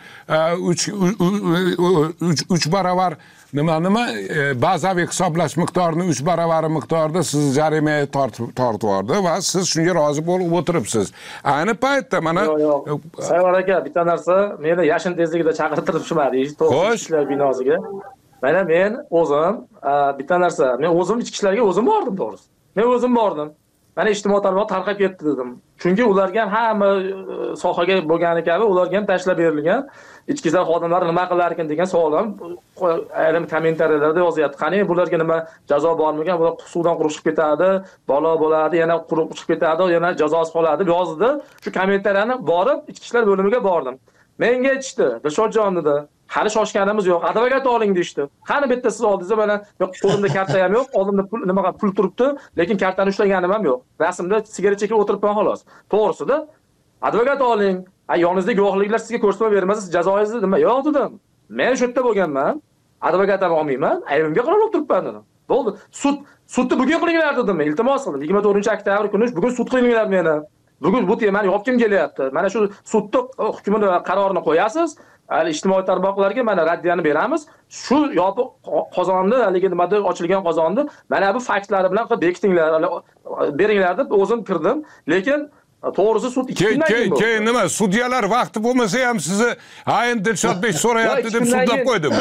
3 baravar nima bazaviy hisoblash miqdorini 3 baravari miqdorida sizni jarimaga tortib yubordi va siz shunga rozi bo'lib o'tiribsiz. Ayni paytda mana Sayyor aka, bitta narsa, meni yashin tezligida chaqirtirishmadi, to'g'ri ishlar binosiga. Mana men o'zim bitta narsa, men o'zim ichki ishlarga o'zim bordim to'g'risi. Men o'zim bordim. Mana ijtimoiy tarmoq tarqab ketdi dedim. Chunki ularga hamma sohaga bo'lgani kabi ularga ham tashlab berilgan. Ichki ishlar xodimlari nima qilar ekan degan savol ham ayrim kommentariyalarda yozyapti. Qani bularga nima jazo bormagan, bular suvdan quruq chiqib ketadi, bola bo'ladi, yana quruq chiqib ketadi, yana jazosi qoladi deb yozdi. Shu kommentariyani borib ichki ishlar bo'limiga bordim. Menga aytishdi, Dilshodjon dedi, hali shoshganimiz yo'q, advokat oling deyishdi. Qani bitta siz oldingizda mana qo'limda karta ham yo'q, oldimda pul turibdi, lekin kartani ushlaganim ham yo'q. Rasmda sigaret chekib o'tiribman xolos. To'g'risida advokat oling. Yoningizda guvohliklar sizga ko'rsatma bermasa siz jazoingizni nima? Yo'q dedim. Men shu yerda bo'lganman. Advokat ham olmayman. Aybimga qarab turibman dedim. Bo'ldi. Sudni bugun qilinglar dedim. Iltimos qildim. 24-oktyabr kuni bugun sud qilinglar meni. Bugun bu temani yopkim kelyapti. Mana shu sudni hukmini qarorini qo'yasiz. Ijtimoiy tarmoqlarga mana raddiyani beramiz. Shu yopiq qozonni, haligi nimada ochilgan qozonni mana bu faktlar bilan qilib bekitinglar, beringlar deb o'zim kirdim. Lekin to'g'risi sud 2 kundan keyin nima? Sudyalar vaqti bo'lmasa ham sizni "Hayin Dilshodbek so'rayapti" deb sudlab qo'ydimi?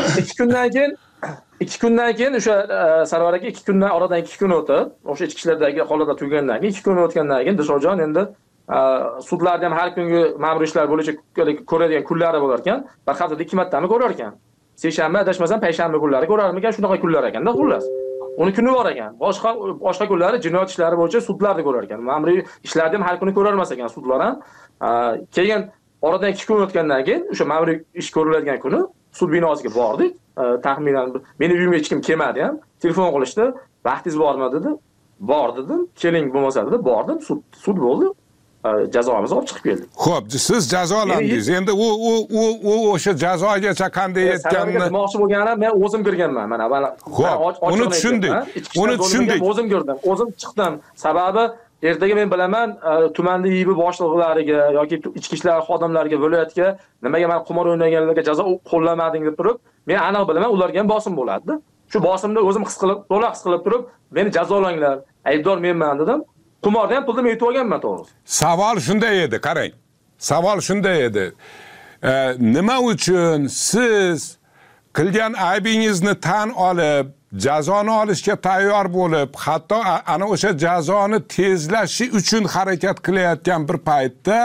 2 kundan keyin o'sha Sarvar aka 2 kundan oradan 2 kun o'tib, o'sha ichki ishlardagi holatlar tugagandan keyin 2 kun o'tgandan keyin Dilshodjon endi sudlarda ham har kungi ma'muriy ishlar bo'yicha ko'radigan kunlari bo'lar ekan. Bir haftada 2 martami ko'rar ekan. Seshanba, adashmasam payshanba kunlari ko'rarmikan, shunaqa kunlar ekanda xullas. Uni kuni bor ekan. Boshqa kunlari jinoyat ishlari bo'yicha sudlarda ko'rar ekan. Ma'muriy ishlarni ham har kuni ko'rolmas ekan sudlar ham. Keyin oradan 2 kun o'tgandan keyin o'sha ma'muriy ish ko'riladigan kuni sud binosiga bordik. Taxminan meni uyimga hech kim kelmadi ham. Telefon qilishdi. Vaqtingiz bormi dedi. Bor dedim. Keling bo'lmasa dedi. Bordim. Sud bo'ldi. Jazoimizni olib chiqib keldik. Xo'p, siz jazolandingiz. Endi u o'sha jazogacha qanday yetganini demoqchi bo'lganim men o'zim kirganman. Mana Xo'p, uni tushundik. O'zim kirdim. O'zim chiqdim. Sababi ertaga men bilaman tumanda IIB boshliqlariga yoki ichki ishlar xodimlariga, viloyatga nimaga men qimor o'ynaganlarga jazo qo'llamading deb turib, men aniq bilaman ularga ham bosim bo'ladi. Shu bosimni o'zim to'liq his qilib turib, meni jazolanglar, aybdor menman dedim. Qimorda ham pulni yutib olganman to'g'risi. Savol shunday edi, qarang. Savol shunday edi. Nima uchun siz qilgan aybingizni tan olib, jazoni olishga tayyor bo'lib, hatto ana o'sha jazoni tezlashi uchun harakat qilayotgan bir paytda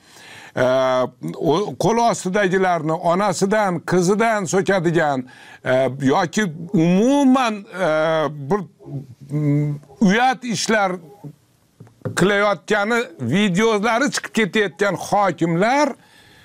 qo'l ostidagilarni onasidan, qizidan so'kadigan yoki umuman bir uyat ishlar qilayotgani videolari chiqib ketayotgan hokimlar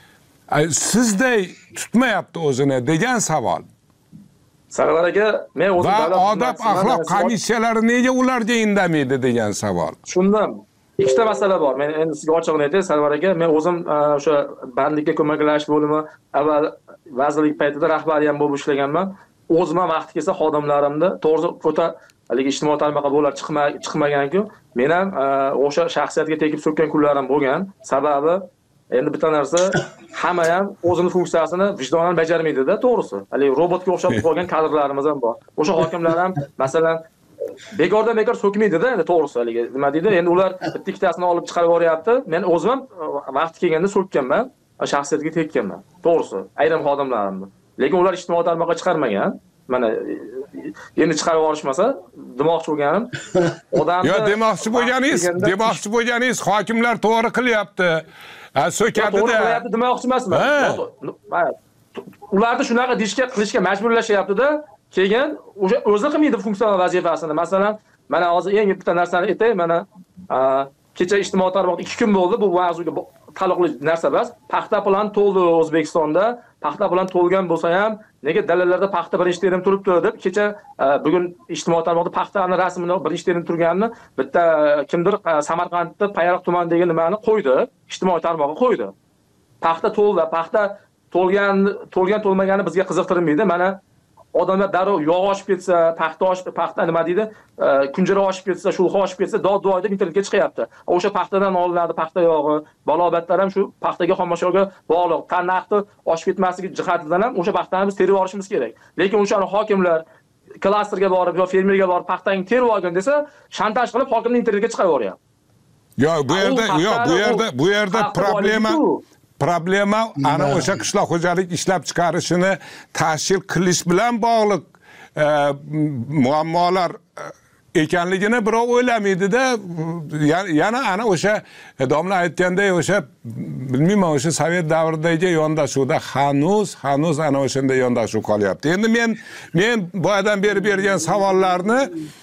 Sizday tutmayapti o'zini degan savol. Sarvar aka, men o'zim va odob axloq komissiyalari nega ularga indamaydi degan savol. Shundan ikkita masala bor. Men endi sizga ochig'ini aytay, Sarvar aka, men o'zim o'sha bandlikka ko'maklash bo'limi avval vazirlik paytida rahbariyam bo'lib ishlaganman. O'zim ham vaqti kelsa xodimlarimni to'g'ri o'ta haligi ijtimoiy tarmoqqa bo'lar chiqmagan-ku, men ham o'sha shaxsiyatga tekib so'kkan kunlarim bo'lgan. Sababi endi bitta narsa, hamma ham o'zining funksiyasini vijdonan bajarmaydi-da, to'g'risi. Haligi robotga o'xshab qolgan kadrlarimiz ham bor. O'sha hokimlar ham masalan bekordan bekor so'kmaydi-da, endi to'g'risi haligi nima deydi? Endi ular bitta ikkitasini olib chiqarib yuboryapti. Men o'zim ham vaqti kelganda so'kkanman, shaxsiyatga tekkanman. To'g'risi, ayrim xodimlarimni. Lekin ular ijtimoiy tarmoqqa chiqarmagan. Mana endi chiqarib yuborishmasa, demoqchi bo'lganim odamni demoqchi bo'lganingiz hokimlar to'g'ri qilyapti. So'kadida. Demoqchi emasman. Ularni shunaqa qilishga majburlashyapti-da, keyin o'sha o'zi qilmaydi funksional vazifasini. Masalan, mana hozir eng bitta narsani aytay, mana kecha ijtimoiy tarmoqda 2 kun bo'ldi, bu mavzuga taalluqli narsa emas. Paxta plan to'ldi O'zbekistonda. Paxta plan to'lgan bo'lsa ham, nega dalalarda paxta birinchi terim turibdi deb kecha bugun ijtimoiy tarmoqda paxtani rasmini birinchi terim turganini bitta kimdir Samarqandda Payariq tumanidagi nimani qo'ydi, ijtimoiy tarmoqqa qo'ydi. Paxta to'ldi, paxta to'lmagani bizga qiziqtirmaydi. Mana odamlar darrov yog' oshib ketsa, paxta nima deydi, kunjara oshib ketsa, shulg'a oshib ketsa, dod-duo deb internetga chiqyapti. O'sha paxtadan olinadi paxta yog'i, balobatlar ham shu paxtaga xomashyoga bog'liq. Tan narxi oshib ketmasligi jihatidan ham o'sha paxtani biz terib olishimiz kerak. Lekin o'sha hokimlar klasterga borib yo fermerga borib paxtani terib olgin desa, shantaj qilib hokimni internetga chiqarib yuboryapti. Bu yerda problema ana o'sha qishloq xo'jalik ishlab chiqarishini tashkil qilish bilan bog'liq muammolar ekanligini birov o'ylamaydi-da. Yana ana o'sha domla aytganday o'sha bilmayman o'sha sovet davridagi yondashuvda hanuz ana o'shanda yondashuv qolyapti. Endi men boyadan beri bergan savollarni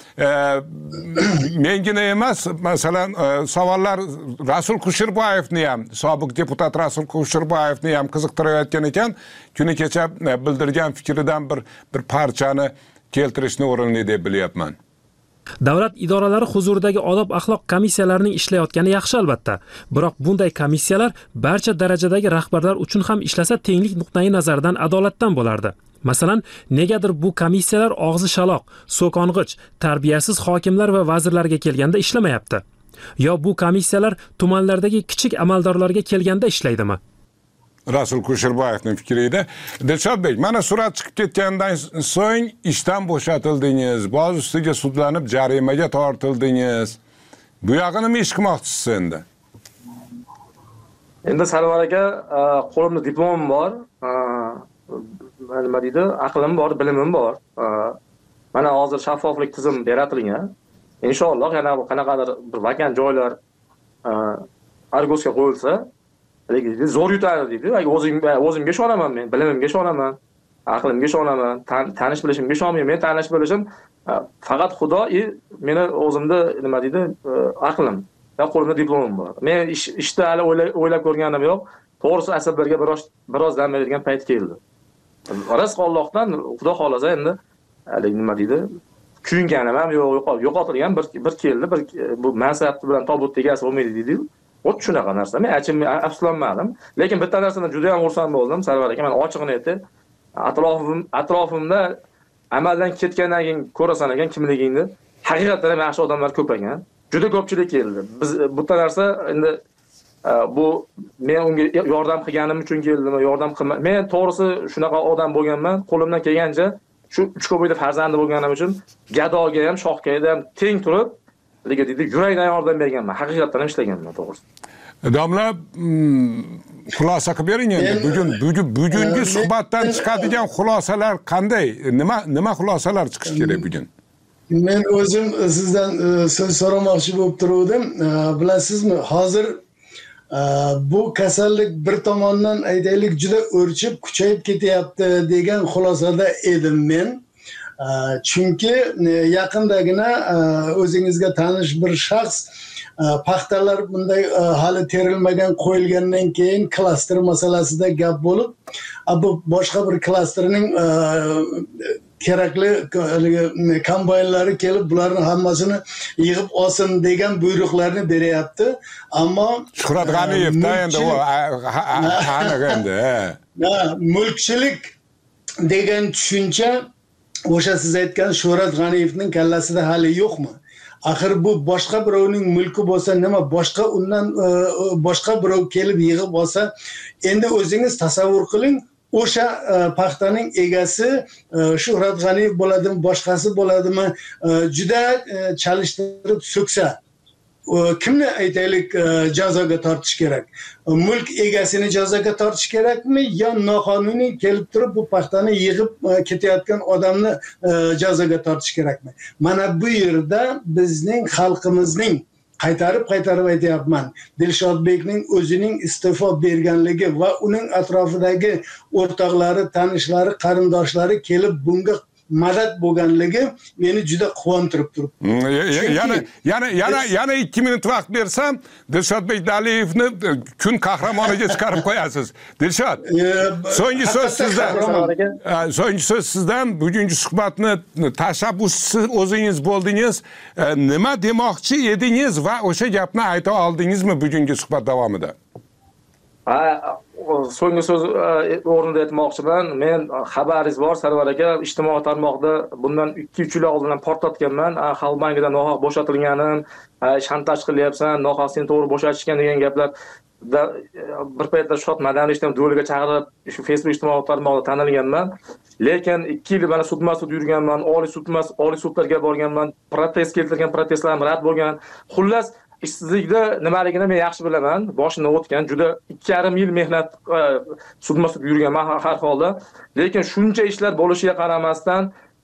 mengina emas, masalan, savollar Rasul Kusherboyevni ham, sobiq deputat Rasul Kusherboyevni ham qiziqtirayotgan ekan. Kuni kecha bildirgan fikridan bir parchani keltirishni o'rinli deb bilyapman. Davlat idoralari huzuridagi odob axloq komissiyalarining ishlayotgani yaxshi albatta. Biroq bunday komissiyalar barcha darajadagi rahbarlar uchun ham ishlasa tenglik nuqtai nazaridan adolatdan bo'lardi. Masalan, negadir bu komissiyalar og'zi shaloq, so'kong'ich, tarbiyasiz hokimlar va vazirlarga kelganda ishlamayapti. Yo bu komissiyalar tumanlardagi kichik amaldorlarga kelganda ishlaydimi? Rasul Kusherboyevning fikrida. Dilshodbek, mana surat chiqib ketgandan so'ng ishdan bo'shatildingiz, boz ustiga sudlanib jarimaga tortildingiz. Bu yog'ini nima ish qilmoqchisiz endi? Endi Sarvar aka, qo'limda diplomim bor. Nima deydi? Aqlim bor, bilimim bor. Mana hozir shaffoflik tizim yaratilgan. Inshaalloh yana qanaqadir bir vakant joylar Argosga qo'yilsa, zo'r yutadi deydi. O'zimga ishonaman men, bilimimga ishonaman, aqlimga ishonaman, tanish bilishimga ishonmayman. Men tanish bilishim faqat Xudo, meni o'zimda nima deydi, aqlim va qo'limda diplomim bor. Men ishda hali o'ylab ko'rganim yo'q. To'g'risi asablarga biroz dam beradigan payt keldi. Rizq Allohdan, Xudo xolasa endi nima deydi, kuyinganim ham yo'qotilgan bir keldi, bu mansab bilan tobut tegasi bo'lmaydi deydi. Ot shunaqa narsa. Men afsuslanmadim. Lekin bitta narsadan juda ham xursand bo'ldim, Sarvar aka. Men ochiqini aytay. Atrofimda amaldan ketgandan keyin ko'rasan ekan kimligingni. Haqiqatan ham yaxshi odamlar ko'paygan. Juda ko'pchilik keldi. Biz bitta narsa endi bu men unga yordam qilganim uchun keldimi, yordam qilma. Men to'g'risi shunaqa odam bo'lganman. Qo'limdan kelgancha shu 3 ko'payda farzandi bo'lganim uchun gadoga ham, shohga ham teng turib, deydi, yurakdan yordam berganman. Haqiqatan ham ishlaganman, to'g'risi. Domla, xulosa qilib bering endi. Bugungi suhbatdan chiqadigan xulosalar qanday? Nima xulosalar chiqishi kerak bugun? Men o'zim sizdan so'z so'ramoqchi bo'lib turdim. Bilasizmi, hozir bu kasallik bir tomondan aytaylik juda o'rchib, kuchayib ketyapti degan xulosada edim men. Chunki yaqindagina o'zingizga tanish bir shaxs paxtalar bunday hali terilmagan qo'yilgandan keyin klaster masalasida gap bo'lib, bu boshqa bir klasterning kerakli kombaynlari kelib bularni hammasini yig'ib olsin degan buyruqlarni beryapti. Ammo Shuhrat G'aniyevda endi u aniq endi. Mulkchilik degan tushuncha o'sha siz aytgan Shuhrat G'aniyevning kallasida hali yo'qmi? Axir bu boshqa birovning mulki bo'lsa nima, undan boshqa birov kelib yig'ib olsa, endi o'zingiz tasavvur qiling, o'sha paxtaning egasi Shuhrat G'aniyev bo'ladimi, boshqasi bo'ladimi, juda chalishtirib so'ksa, kimni aytaylik jazoga tortish kerak? Mulk egasini jazoga tortish kerakmi yo noqonuniy kelib turib bu paxtani yig'ib ketayotgan odamni jazoga tortish kerakmi? Mana bu yerda bizning xalqimizning qaytarib aytayapman, Dilshodbekning o'zining iste'fo berganligi va uning atrofidagi o'rtoqlari, tanishlari, qarindoshlari kelib bunga madad bo'lganligi meni juda quvontirib turibdi. Yana 2 minut vaqt bersam, Dilshodbek Daliyevni kun qahramoniga chiqarib qo'yasiz. Dilshod, so'nggi so'z sizdan. So'nggi so'z sizdan. Bugungi suhbatni tashabbuschisi o'zingiz bo'ldingiz. Nima demoqchi edingiz va o'sha gapni ayta oldingizmi bugungi suhbat davomida? So'nggi so'z o'rnida aytmoqchiman. Men xabaringiz bor, Sarvar aka, ijtimoiy tarmoqda bundan 2-3 yil oldin portlatganman. Xalq bankidan nohaq bo'shatilganim, shantaj qilyapsan, nohaq seni to'g'ri bo'shatishgan degan gaplar bir paytda Shuhrat Madaniyevni dueliga chaqirib, shu Facebook ijtimoiy tarmoqda tanilganman. Lekin 2 yil mana sudma-sud yurganman, oliy sudlarga borganman, protest keltirgan protestlarim rad bo'lgan. Xullas ishsizlikda nimaligini men yaxshi bilaman. Boshidan o'tgan, juda 2,5 yil mehnat sudma-sud yurganman har holda. Lekin shuncha ishlar bo'lishiga qaramasdan,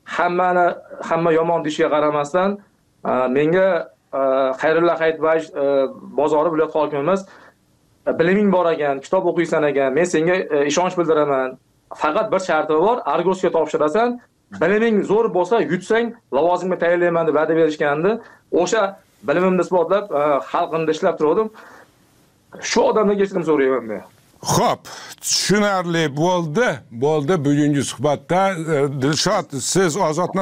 hamma yomon deyishiga qaramasdan, menga Xayrulla Hayitbayev bozori viloyat hokimimiz biliming bor ekan, kitob o'qiysan ekan, men senga ishonch bildiraman. Faqat bir sharti bor, Argosga topshirasan, biliming zo'r bo'lsa, yutsang, lavozimga tayinlayman deb va'da berishgandi. O'sha bilimimni isbotlab, xalqimda ishlab turdim. Shu odamdan kechirim so'rayman men. Xo'p, tushunarli bo'ldi. Bugungi suhbatda Dilshod, siz Ozod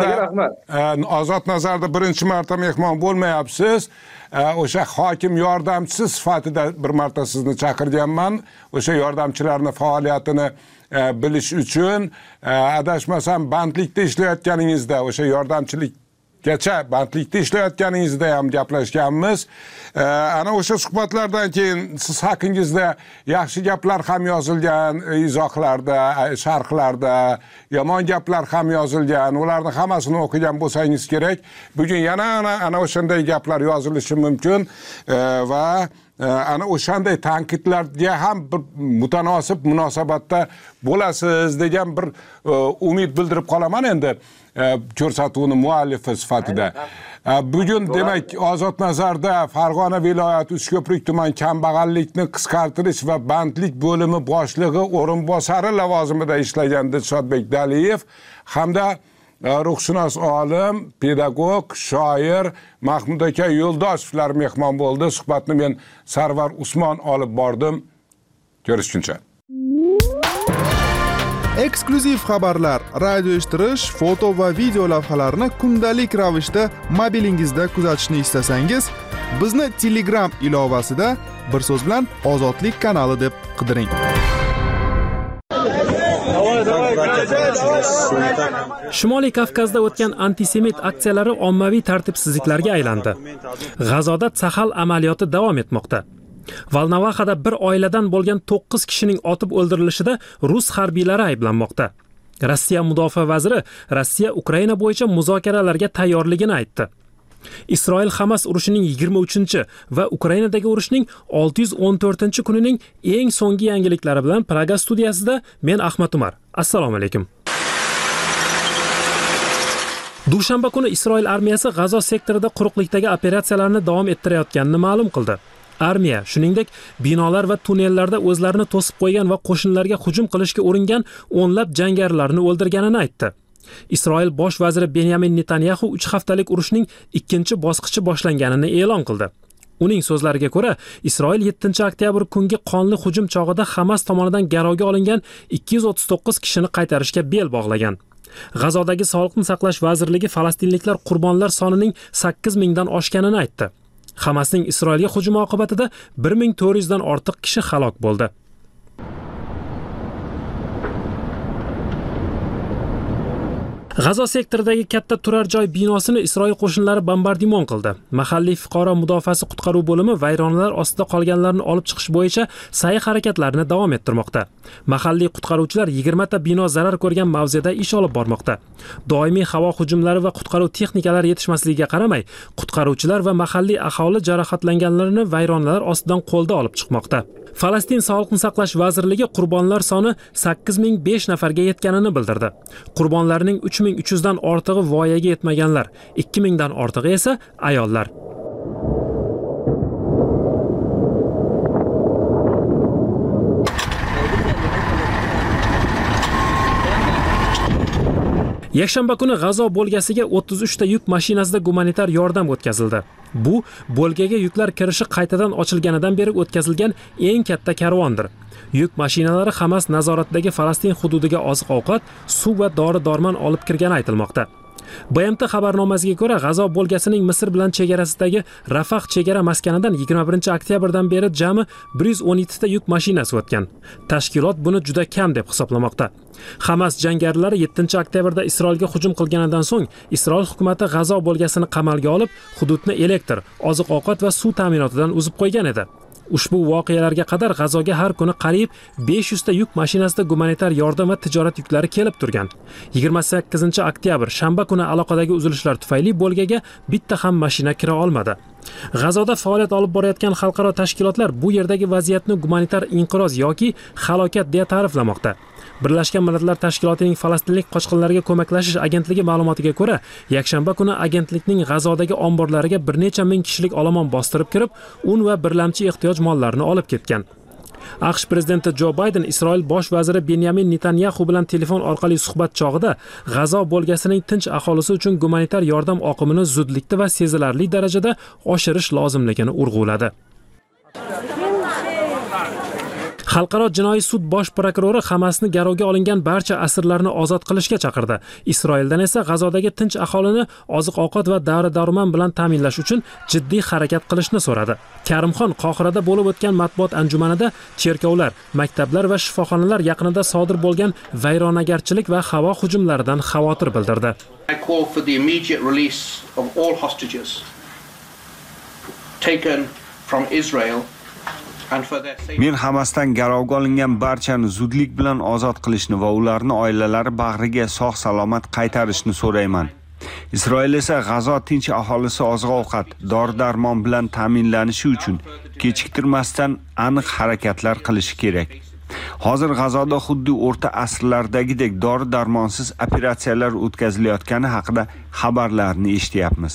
Nazarda birinchi marta mehmon bo'lmayapsiz. O'sha hokim yordamchisi sifatida bir marta sizni chaqirganman. O'sha yordamchilarning faoliyatini bilish uchun, adashmasam bandlikda ishlayotganingizda, o'sha yordamchilikgacha bandlikda ishlayotganingizda ham gaplashganmiz. Ana o'sha suhbatlardan keyin siz haqingizda yaxshi gaplar ham yozilgan, izohlarda, sharhlarda, yomon gaplar ham yozilgan. Ularni hammasini o'qigan bo'lsangiz kerak. Bugun yana ana o'shanday gaplar yozilishi mumkin va ana o'shanday tanqidlarga ham bir mutanosib munosabatda bo'lasiz degan bir umid bildirib qolaman endi ko'rsatuvning muallifi sifatida. Bugun demak Ozod Nazarda Farg'ona viloyati Uchko'prik tuman kambag'allikni qisqartirish va bandlik bo'limi boshlig'i o'rinbosari lavozimida ishlagan Dilshodbek Daliyev hamda ruhshunos olim, pedagog, shoir Mahmud aka Yo'ldoshevlar mehmon bo'ldi. Suhbatni men Sarvar Usmon olib bordim. Ko'rishguncha. Eksklyuziv xabarlar, radio eshittirish, foto va video lavhalarni kundalik ravishda mobilingizda kuzatishni istasangiz, bizni Telegram ilovasida bir so'z bilan Ozodlik kanali deb qidiring. Shimoliy Kavkazda o'tgan antisemit aksiyalari ommaviy tartibsizliklarga aylandi. G'azoda Saxal amaliyoti davom etmoqda. Valnavahada bir oiladan bo'lgan 9 kishining otib o'ldirilishida rus harbiylari ayblanmoqda. Rossiya mudofaa vaziri Rossiya Ukraina bo'yicha muzokaralarga tayyorligini aytdi. Isroil Hamas urushining 23 va Ukrainadagi urushning 614-kunining eng so'nggi yangiliklari bilan Praga studiyasida men Ahmad Umar. Assalomu alaykum. Dushanba kuni Isroil armiyasi G'azo sektorida quruqlikdagi operatsiyalarni davom ettirayotganini ma'lum qildi. Armiya, shuningdek, binolar va tunnellarda o'zlarini to'sib qo'ygan va qo'shinlarga hujum qilishga uringan o'nlab jangarilarni o'ldirganini aytdi. Isroil bosh vaziri Benyamin Netanyahu 3 haftalik urushning ikkinchi bosqichi boshlanganini e'lon qildi. Uning so'zlariga ko'ra, Isroil 7-oktyabr kungi qonli hujum chog'ida Hamas tomonidan garovga olingan 239 kishini qaytarishga bel bog'lagan. G'azodagi Sog'liqni saqlash vazirligi falastinliklar qurbonlar sonining 8000 dan oshganini aytdi. Hamasning Isroilga hujumi oqibatida 1400 dan ortiq kishi halok bo'ldi. G'azo sektoridagi katta turar joy binosini Isroil qo'shinlari bombardimon qildi. Mahalliy fuqaro mudofaasi qutqaruv bo'limi vayronalar ostida qolganlarni olib chiqish bo'yicha sa'y-harakatlarini davom ettirmoqda. Mahalliy qutqaruvchilar 20 ta bino zarar ko'rgan mavzeda ish olib bormoqda. Doimiy havo hujumlari va qutqaruv texnikalari yetishmasligiga qaramay, qutqaruvchilar va mahalliy aholi jarohatlanganlarni vayronalar ostidan qo'lda olib chiqmoqda. Falastin Sog'liqni saqlash vazirligi qurbonlar soni 8005 nafarga yetganini bildirdi. Qurbonlarning 3300 dan ortig'i voyaga yetmaganlar, 2000 dan ortig'i esa ayollar. Yakshanba kuni G'azo bo'lgasiga 33 ta yuk mashinasida gumanitar yordam o'tkazildi. Bu bo'lgaga yuklar kirishi qaytadan ochilganidan beri o'tkazilgan eng katta karvondir. Yuk mashinalari Hamas nazoratidagi Falastin hududiga oziq-ovqat, suv va dori-dormon olib kirgani aytilmoqda. BMT xabarnomasiga ko'ra, G'azo bo'lgasining Misr bilan chegarasidagi Rafah chegara maskanidan 21-oktyabrdan beri jami 117 ta yuk mashinasi o'tgan. Tashkilot buni juda kam deb hisoblamoqda. Hamas jangarilari 7-oktyabrda Isroilga hujum qilganidan so'ng, Isroil hukumatı G'azo bo'lgasini qamalga olib, hududni elektr, oziq-ovqat va suv ta'minotidan uzib qo'ygan edi. Ushbu voqealarga qadar G'azoga har kuni qariyb 500 ta yuk mashinasida gumanitar yordam va tijorat yuklari kelib turgan. 28-oktyabr shanba kuni aloqadagi uzilishlar tufayli bo'lgaga bitta ham mashina kira olmadi. G'azoda faoliyat olib borayotgan xalqaro tashkilotlar bu yerdagi vaziyatni gumanitar inqiroz yoki halokat deya ta'riflamoqda. Birlashgan Millatlar Tashkilotining falastinlik qochqinlarga ko'maklashish agentligi ma'lumotiga ko'ra, yakshanba kuni agentlikning G'azodagi omborlariga bir necha ming kishilik olomon bostirib kirib, un va birlamchi ehtiyoj mollarini olib ketgan. AQSh prezidenti Jo Bayden Isroil bosh vaziri Benyamin Netanyahu bilan telefon orqali suhbat chog'ida G'azo bo'lgasining tinch aholisi uchun gumanitar yordam oqimini zudlikda va sezilarli darajada oshirish lozimligini urg'uladi. Xalqaro jinoiy sud bosh prokurori Hamasni garovga olingan barcha asirlarni ozod qilishga chaqirdi. Isroildan esa G'azodagi tinch aholini oziq-ovqat va dori-darmon bilan ta'minlash uchun jiddiy harakat qilishni so'radi. Karimxon Qohirada bo'lib o'tgan matbuot anjumanida cherkovlar, maktablar va shifoxonalar yaqinida sodir bo'lgan vayronagarchilik va havo hujumlaridan xavotir bildirdi. I call for the immediate release of all hostages taken from Israel. Men Hamasdan garovga olingan barchani zudlik bilan ozod qilishni va ularni oilalari bag'riga sog'-salomat qaytarishni so'rayman. Isroil esa G'azo tinch aholisi oziq-ovqat, dori-darmon bilan ta'minlanishi uchun kechiktirmasdan aniq harakatlar qilishi kerak. Hozir G'azoda xuddi o'rta asrlardagidek dori-darmonsiz operatsiyalar o'tkazilayotgani haqida xabarlarni eshityapmiz.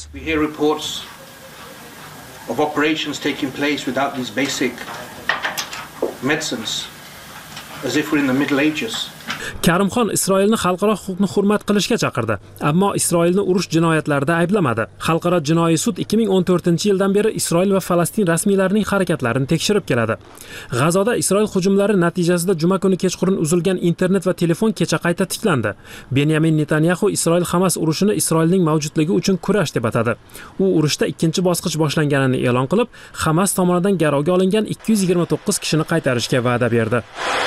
Of operations taking place without these basic medicines, as if we're in the Middle Ages. Karimxon Isroilni xalqaro huquqni hurmat qilishga chaqirdi, ammo Isroilni urush jinoyatlarida ayblamadi. Xalqaro jinoiy sud 2014-yildan beri Isroil va Falastin rasmiylarining harakatlarini tekshirib keladi. G'azoda Isroil hujumlari natijasida juma kuni kechqurun uzilgan internet va telefon kecha qayta tiklandi. Benyamin Netanyahu Isroil-Hamas urushini Isroilning mavjudligi uchun kurash deb atadi. U urushda ikkinchi bosqich boshlanganini e'lon qilib, Hamas tomonidan garovga olingan 229 kishini qaytarishga va'da berdi.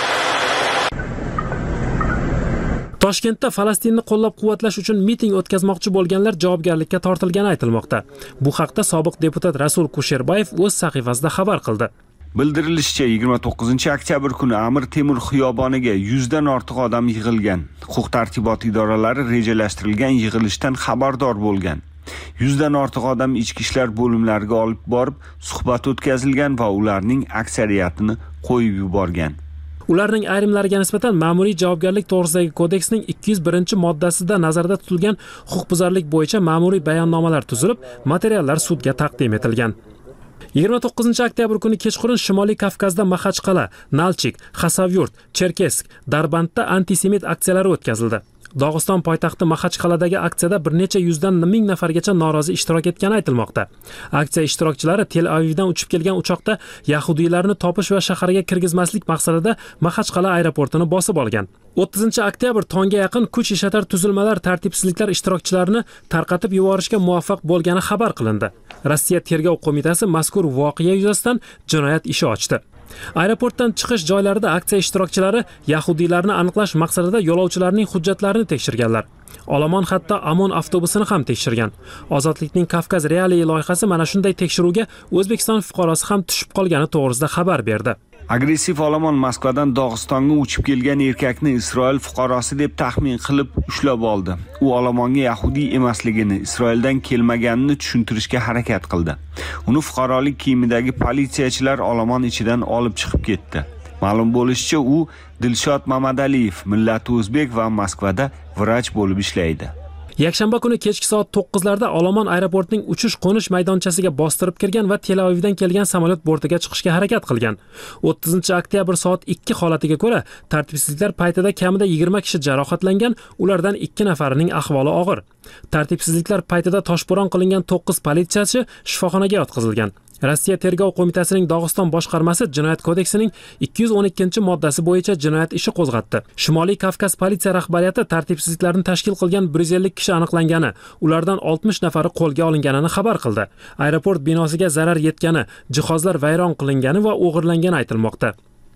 Toshkentda Falastinni qo'llab-quvvatlash uchun miting o'tkazmoqchi bo'lganlar javobgarlikka tortilgani aytilmoqda. Bu haqda sobiq deputat Rasul Kusherbayev o'z sahifasida xabar qildi. Bildirilishicha, 29-oktyabr kuni Amir Temur xiyoboniga 100 dan ortiq odam yig'ilgan. Huquq-tartibot idoralari rejalashtirilgan yig'ilishdan xabardor bo'lgan. 100 dan ortiq odam ichki ishlar bo'limlariga olib borib, suhbat o'tkazilgan va ularning aksariyatini qo'yib yuborgan. Ularning ayrimlariga nisbatan ma'muriy javobgarlik to'g'risidagi kodeksning 201-moddasida nazarda tutilgan huquqbuzarlik bo'yicha ma'muriy bayonnomalar tuzilib, materiallar sudga taqdim etilgan. 29-oktyabr kuni kechqurun Shimoliy Kavkazda Maxachqala, Nalchik, Xasavyurt, Cherkesk, Darbandda antisemit aksiyalari o'tkazildi. Dog'iston poytaxti Maxachqaladagi aksiyada bir necha yuzdan ming nafargacha norozi ishtirok etgani aytilmoqda. Aksiya ishtirokchilari Tel Avivdan uchib kelgan uchoqda yahudiylarni topish va shaharga kirgizmaslik maqsadida Maxachqala aeroportini bosib olgan. 30-oktyabr tongga yaqin kuch ishlatar tuzilmalar tartibsizliklar ishtirokchilarini tarqatib yuborishga muvaffaq bo'lgani xabar qilindi. Rossiya tergov qo'mitasi mazkur voqea yuzasidan jinoyat ishi ochdi. Aeroportdan chiqish joylarida aksiya ishtirokchilari yahudiylarni aniqlash maqsadida yo'lovchilarning hujjatlarini tekshirganlar. Olomon hatto Amon avtobusini ham tekshirgan. Ozodlikning Kavkaz realiy loyihasi mana shunday tekshiruvga O'zbekiston fuqarosi ham tushib qolgani to'g'risida xabar berdi. Agressiv olomon Moskvadan Dog'istonga uchib kelgan erkakni Isroil fuqarosi deb taxmin qilib ushlab oldi. U olomonga yahudiy emasligini, Isroildan kelmaganini tushuntirishga harakat qildi. Uni fuqarolik kiyimidagi politsiyachilar olomon ichidan olib chiqib ketdi. Ma'lum bo'lishicha, u Dilshod Mamadaliyev, millati o'zbek va Moskvada vrach bo'lib ishlaydi. Yakshanba kuni kechki soat 9larda Olomon aeroportining uchish-qo'nish maydonchasiga bostirib kirgan va Tel Avivdan kelgan samolyot bortiga chiqishga harakat qilgan. 30-oktyabr soat 2 holatiga ko'ra, tartibsizliklar paytida kamida 20 kishi jarohatlangan, ulardan 2 nafarining ahvoli og'ir. Tartibsizliklar paytida toshbo'ron qilingan 9 politsiyachi shifoxonaga yotqizilgan. Rossiya tergov qo'mitasining Dog'iston boshqarmasi Jinoyat kodeksining 212-moddasi bo'yicha jinoyat ishi qo'zg'atdi. Shimoliy Kavkaz politsiya rahbariyati tartibsizliklarni tashkil qilgan 150 kishi aniqlangani, ulardan 60 nafari qo'lga olinganini xabar qildi. Aeroport binosiga zarar yetgani, jihozlar vayron qilingani va o'g'irlangani aytilmoqda.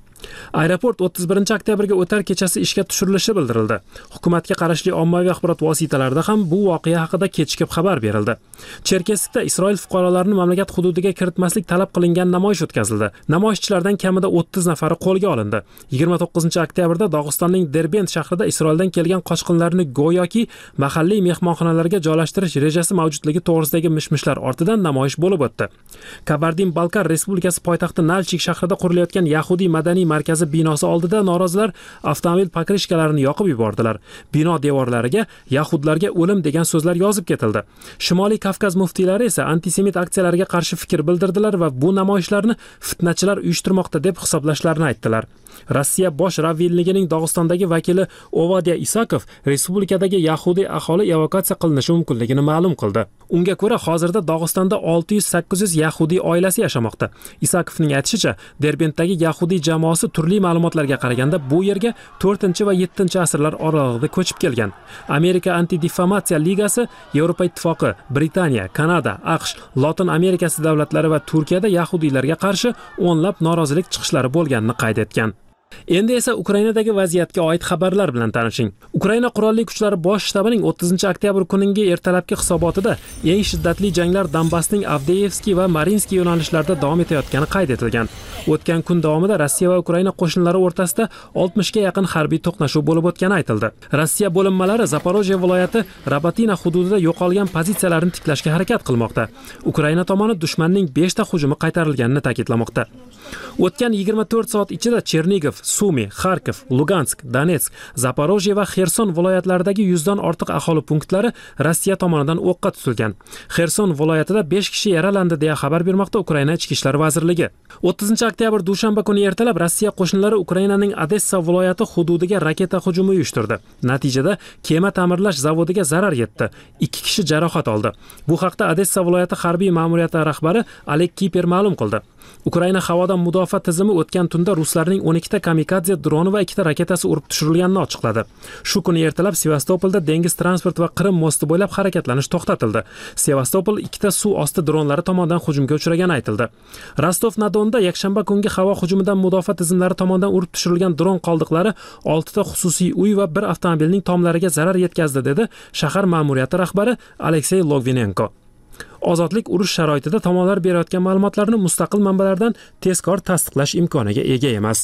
Aeroport 31-oktyabrga o'tar kechasi ishga tushirilishi bildirildi. Hukumatga qarashli ommaviy axborot vositalarida ham bu voqea haqida kechikib xabar berildi. Cherkesskda Isroil fuqarolarini mamlakat hududiga kiritmaslik talab qilingan namoyish o'tkazildi. Namoyishchilardan kamida 30 nafari qo'lga olindi. 29-oktyabrda Dog'istonning Derbent shahrida Isroildan kelgan qochqinlarni go'yoki mahalliy mehmonxonalarga joylashtirish rejasi mavjudligi to'g'risidagi mishmishlar ortidan namoyish bo'lib o'tdi. Kabardin-Balkar Respublikasi poytaxti Nalchik shahrida qurilayotgan Yahudiy madaniy markazi binosi oldida norozilar avtomobil pokrishkalarini yoqib yubordilar. Bino devorlariga yahudlarga o'lim degan so'zlar yozib ketildi. Shimoliy Kavkaz muftiylari esa antisemit aksiyalariga qarshi fikr bildirdilar va bu namoyishlarni fitnachilar uyushtirmoqda deb hisoblashlarini aytdilar. Rossiya bosh ravvilligining Dog'istondagi vakili Ovadiya Isakov respublikadagi yahudiy aholi evakuatsiya qilinishi mumkinligini ma'lum qildi. Unga ko'ra, hozirda Dog'istonda 600-800 yahudiy oilasi yashamoqda. Isakovning aytishicha, Derbentdagi yahudiy jamoasi turli ma'lumotlarga qaraganda bu yerga 4 va 7 asrlar oralig'ida ko'chib kelgan. Amerika Antidifamatsiya ligasi, Yevropa ittifoqi, Britaniya, Kanada, AQSh, Lotin Amerikasi davlatlari va Turkiyada yahudiylarga qarshi o'nlab norozilik chiqishlari bo'lganini qayd etgan. Endi esa Ukrainadagi vaziyatga oid xabarlar bilan tanishing. Ukraina qurolli kuchlari bosh shtabining 30-oktyabr kuniga ertalabki hisobotida eng shiddatli janglar Donbassning Avdeyevskiy va Marinskiy yo'nalishlarida davom etayotgani qayd etilgan. O'tgan kun davomida Rossiya va Ukraina qo'shinlari o'rtasida 60 ga yaqin harbiy to'qnashuv bo'lib o'tgani aytildi. Rossiya bo'linmalari Zaporojye viloyati Rabatina hududida yo'qolgan pozitsiyalarini tiklashga harakat qilmoqda. Ukraina tomoni dushmanning 5 ta hujumi qaytarilganini ta'kidlamoqda. O'tgan 24 soat ichida Chernigov, Sumi, Kharkiv, Lugansk, Donetsk, Zaporojye va Xerson viloyatlaridagi 100 dan ortiq aholi punktlari Rossiya tomonidan o'qqa tutilgan. Xerson viloyatida 5 kishi yaralandi deya xabar bermoqda Ukraina Ichki ishlar vazirligi. 30-oktyabr dushanba kuni ertalab Rossiya qo'shinlari Ukrainaning Odessa viloyati hududiga raketa hujumi uyushtirdi. Natijada kema ta'mirlash zavodiga zarar yetdi. 2 kishi jarohat oldi. Bu haqda Odessa viloyati harbiy ma'muriyati rahbari Oleg Kiper ma'lum qildi. Ukraina havodan mudofaa tizimi o'tgan tunda ruslarning 12 ta kamikadze droni va 2 ta raketasi urib tushirilganini ochiqladi. Shu kuni ertalab Sevastopolda dengiz transport va Qrim mosti bo'ylab harakatlanish to'xtatildi. Sevastopol 2 ta suv osti dronlari tomonidan hujumga uchragani aytildi. Rostov-na-Donda yakshanba kungi havo hujumidan mudofaa tizimlari tomonidan urib tushirilgan dron qoldiqlari 6 ta xususiy uy va 1 avtomobilning tomlariga zarar yetkazdi, dedi shahar ma'muriyati rahbari Aleksey Logvinenko. Ozodlik urush sharoitida tomonlar berayotgan ma'lumotlarni mustaqil manbalardan tezkor tasdiqlash imkoniga ega emas.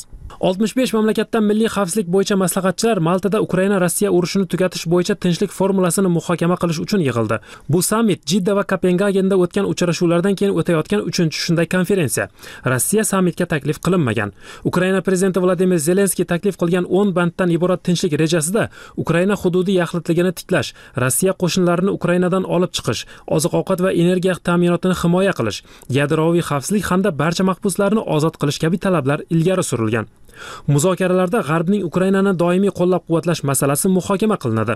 65 mamlakatdan milliy xavfsizlik bo'yicha maslahatchilar Maltada Ukraina-Rossiya urushini tugatish bo'yicha tinchlik formulasini muhokama qilish uchun yig'ildi. Bu sammit Jidda va Kopengagenda o'tgan uchrashuvlardan keyin o'tayotgan 3-shunday konferensiya. Rossiya sammitga taklif qilinmagan. Ukraina prezidenti Vladimir Zelenskiy taklif qilgan 10 banddan iborat tinchlik rejasida Ukraina hududiy yaxlitligini tiklash, Rossiya qo'shinlarini Ukrainadan olib chiqish, oziq-ovqat va energiya ta'minotini himoya qilish, yadroviy xavfsizlik hamda barcha mahbuslarni ozod qilish kabi talablar ilgari surilgan. Muzokaralarda G'arbning Ukrainani doimiy qo'llab-quvvatlash masalasi muhokama qilinadi.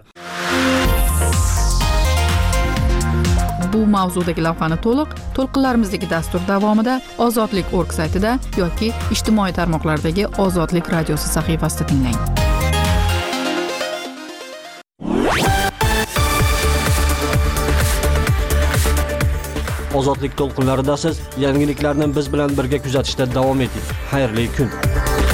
Bu mavzudagi lavhani to'lqinlarimizdagi dastur davomida Ozodlik.org saytida yoki ijtimoiy tarmoqlardagi Ozodlik radiosi sahifasida tinglang. Ozodlik to'lqinlarida siz yangiliklarni biz bilan birga kuzatishda davom eting. Xayrli kun.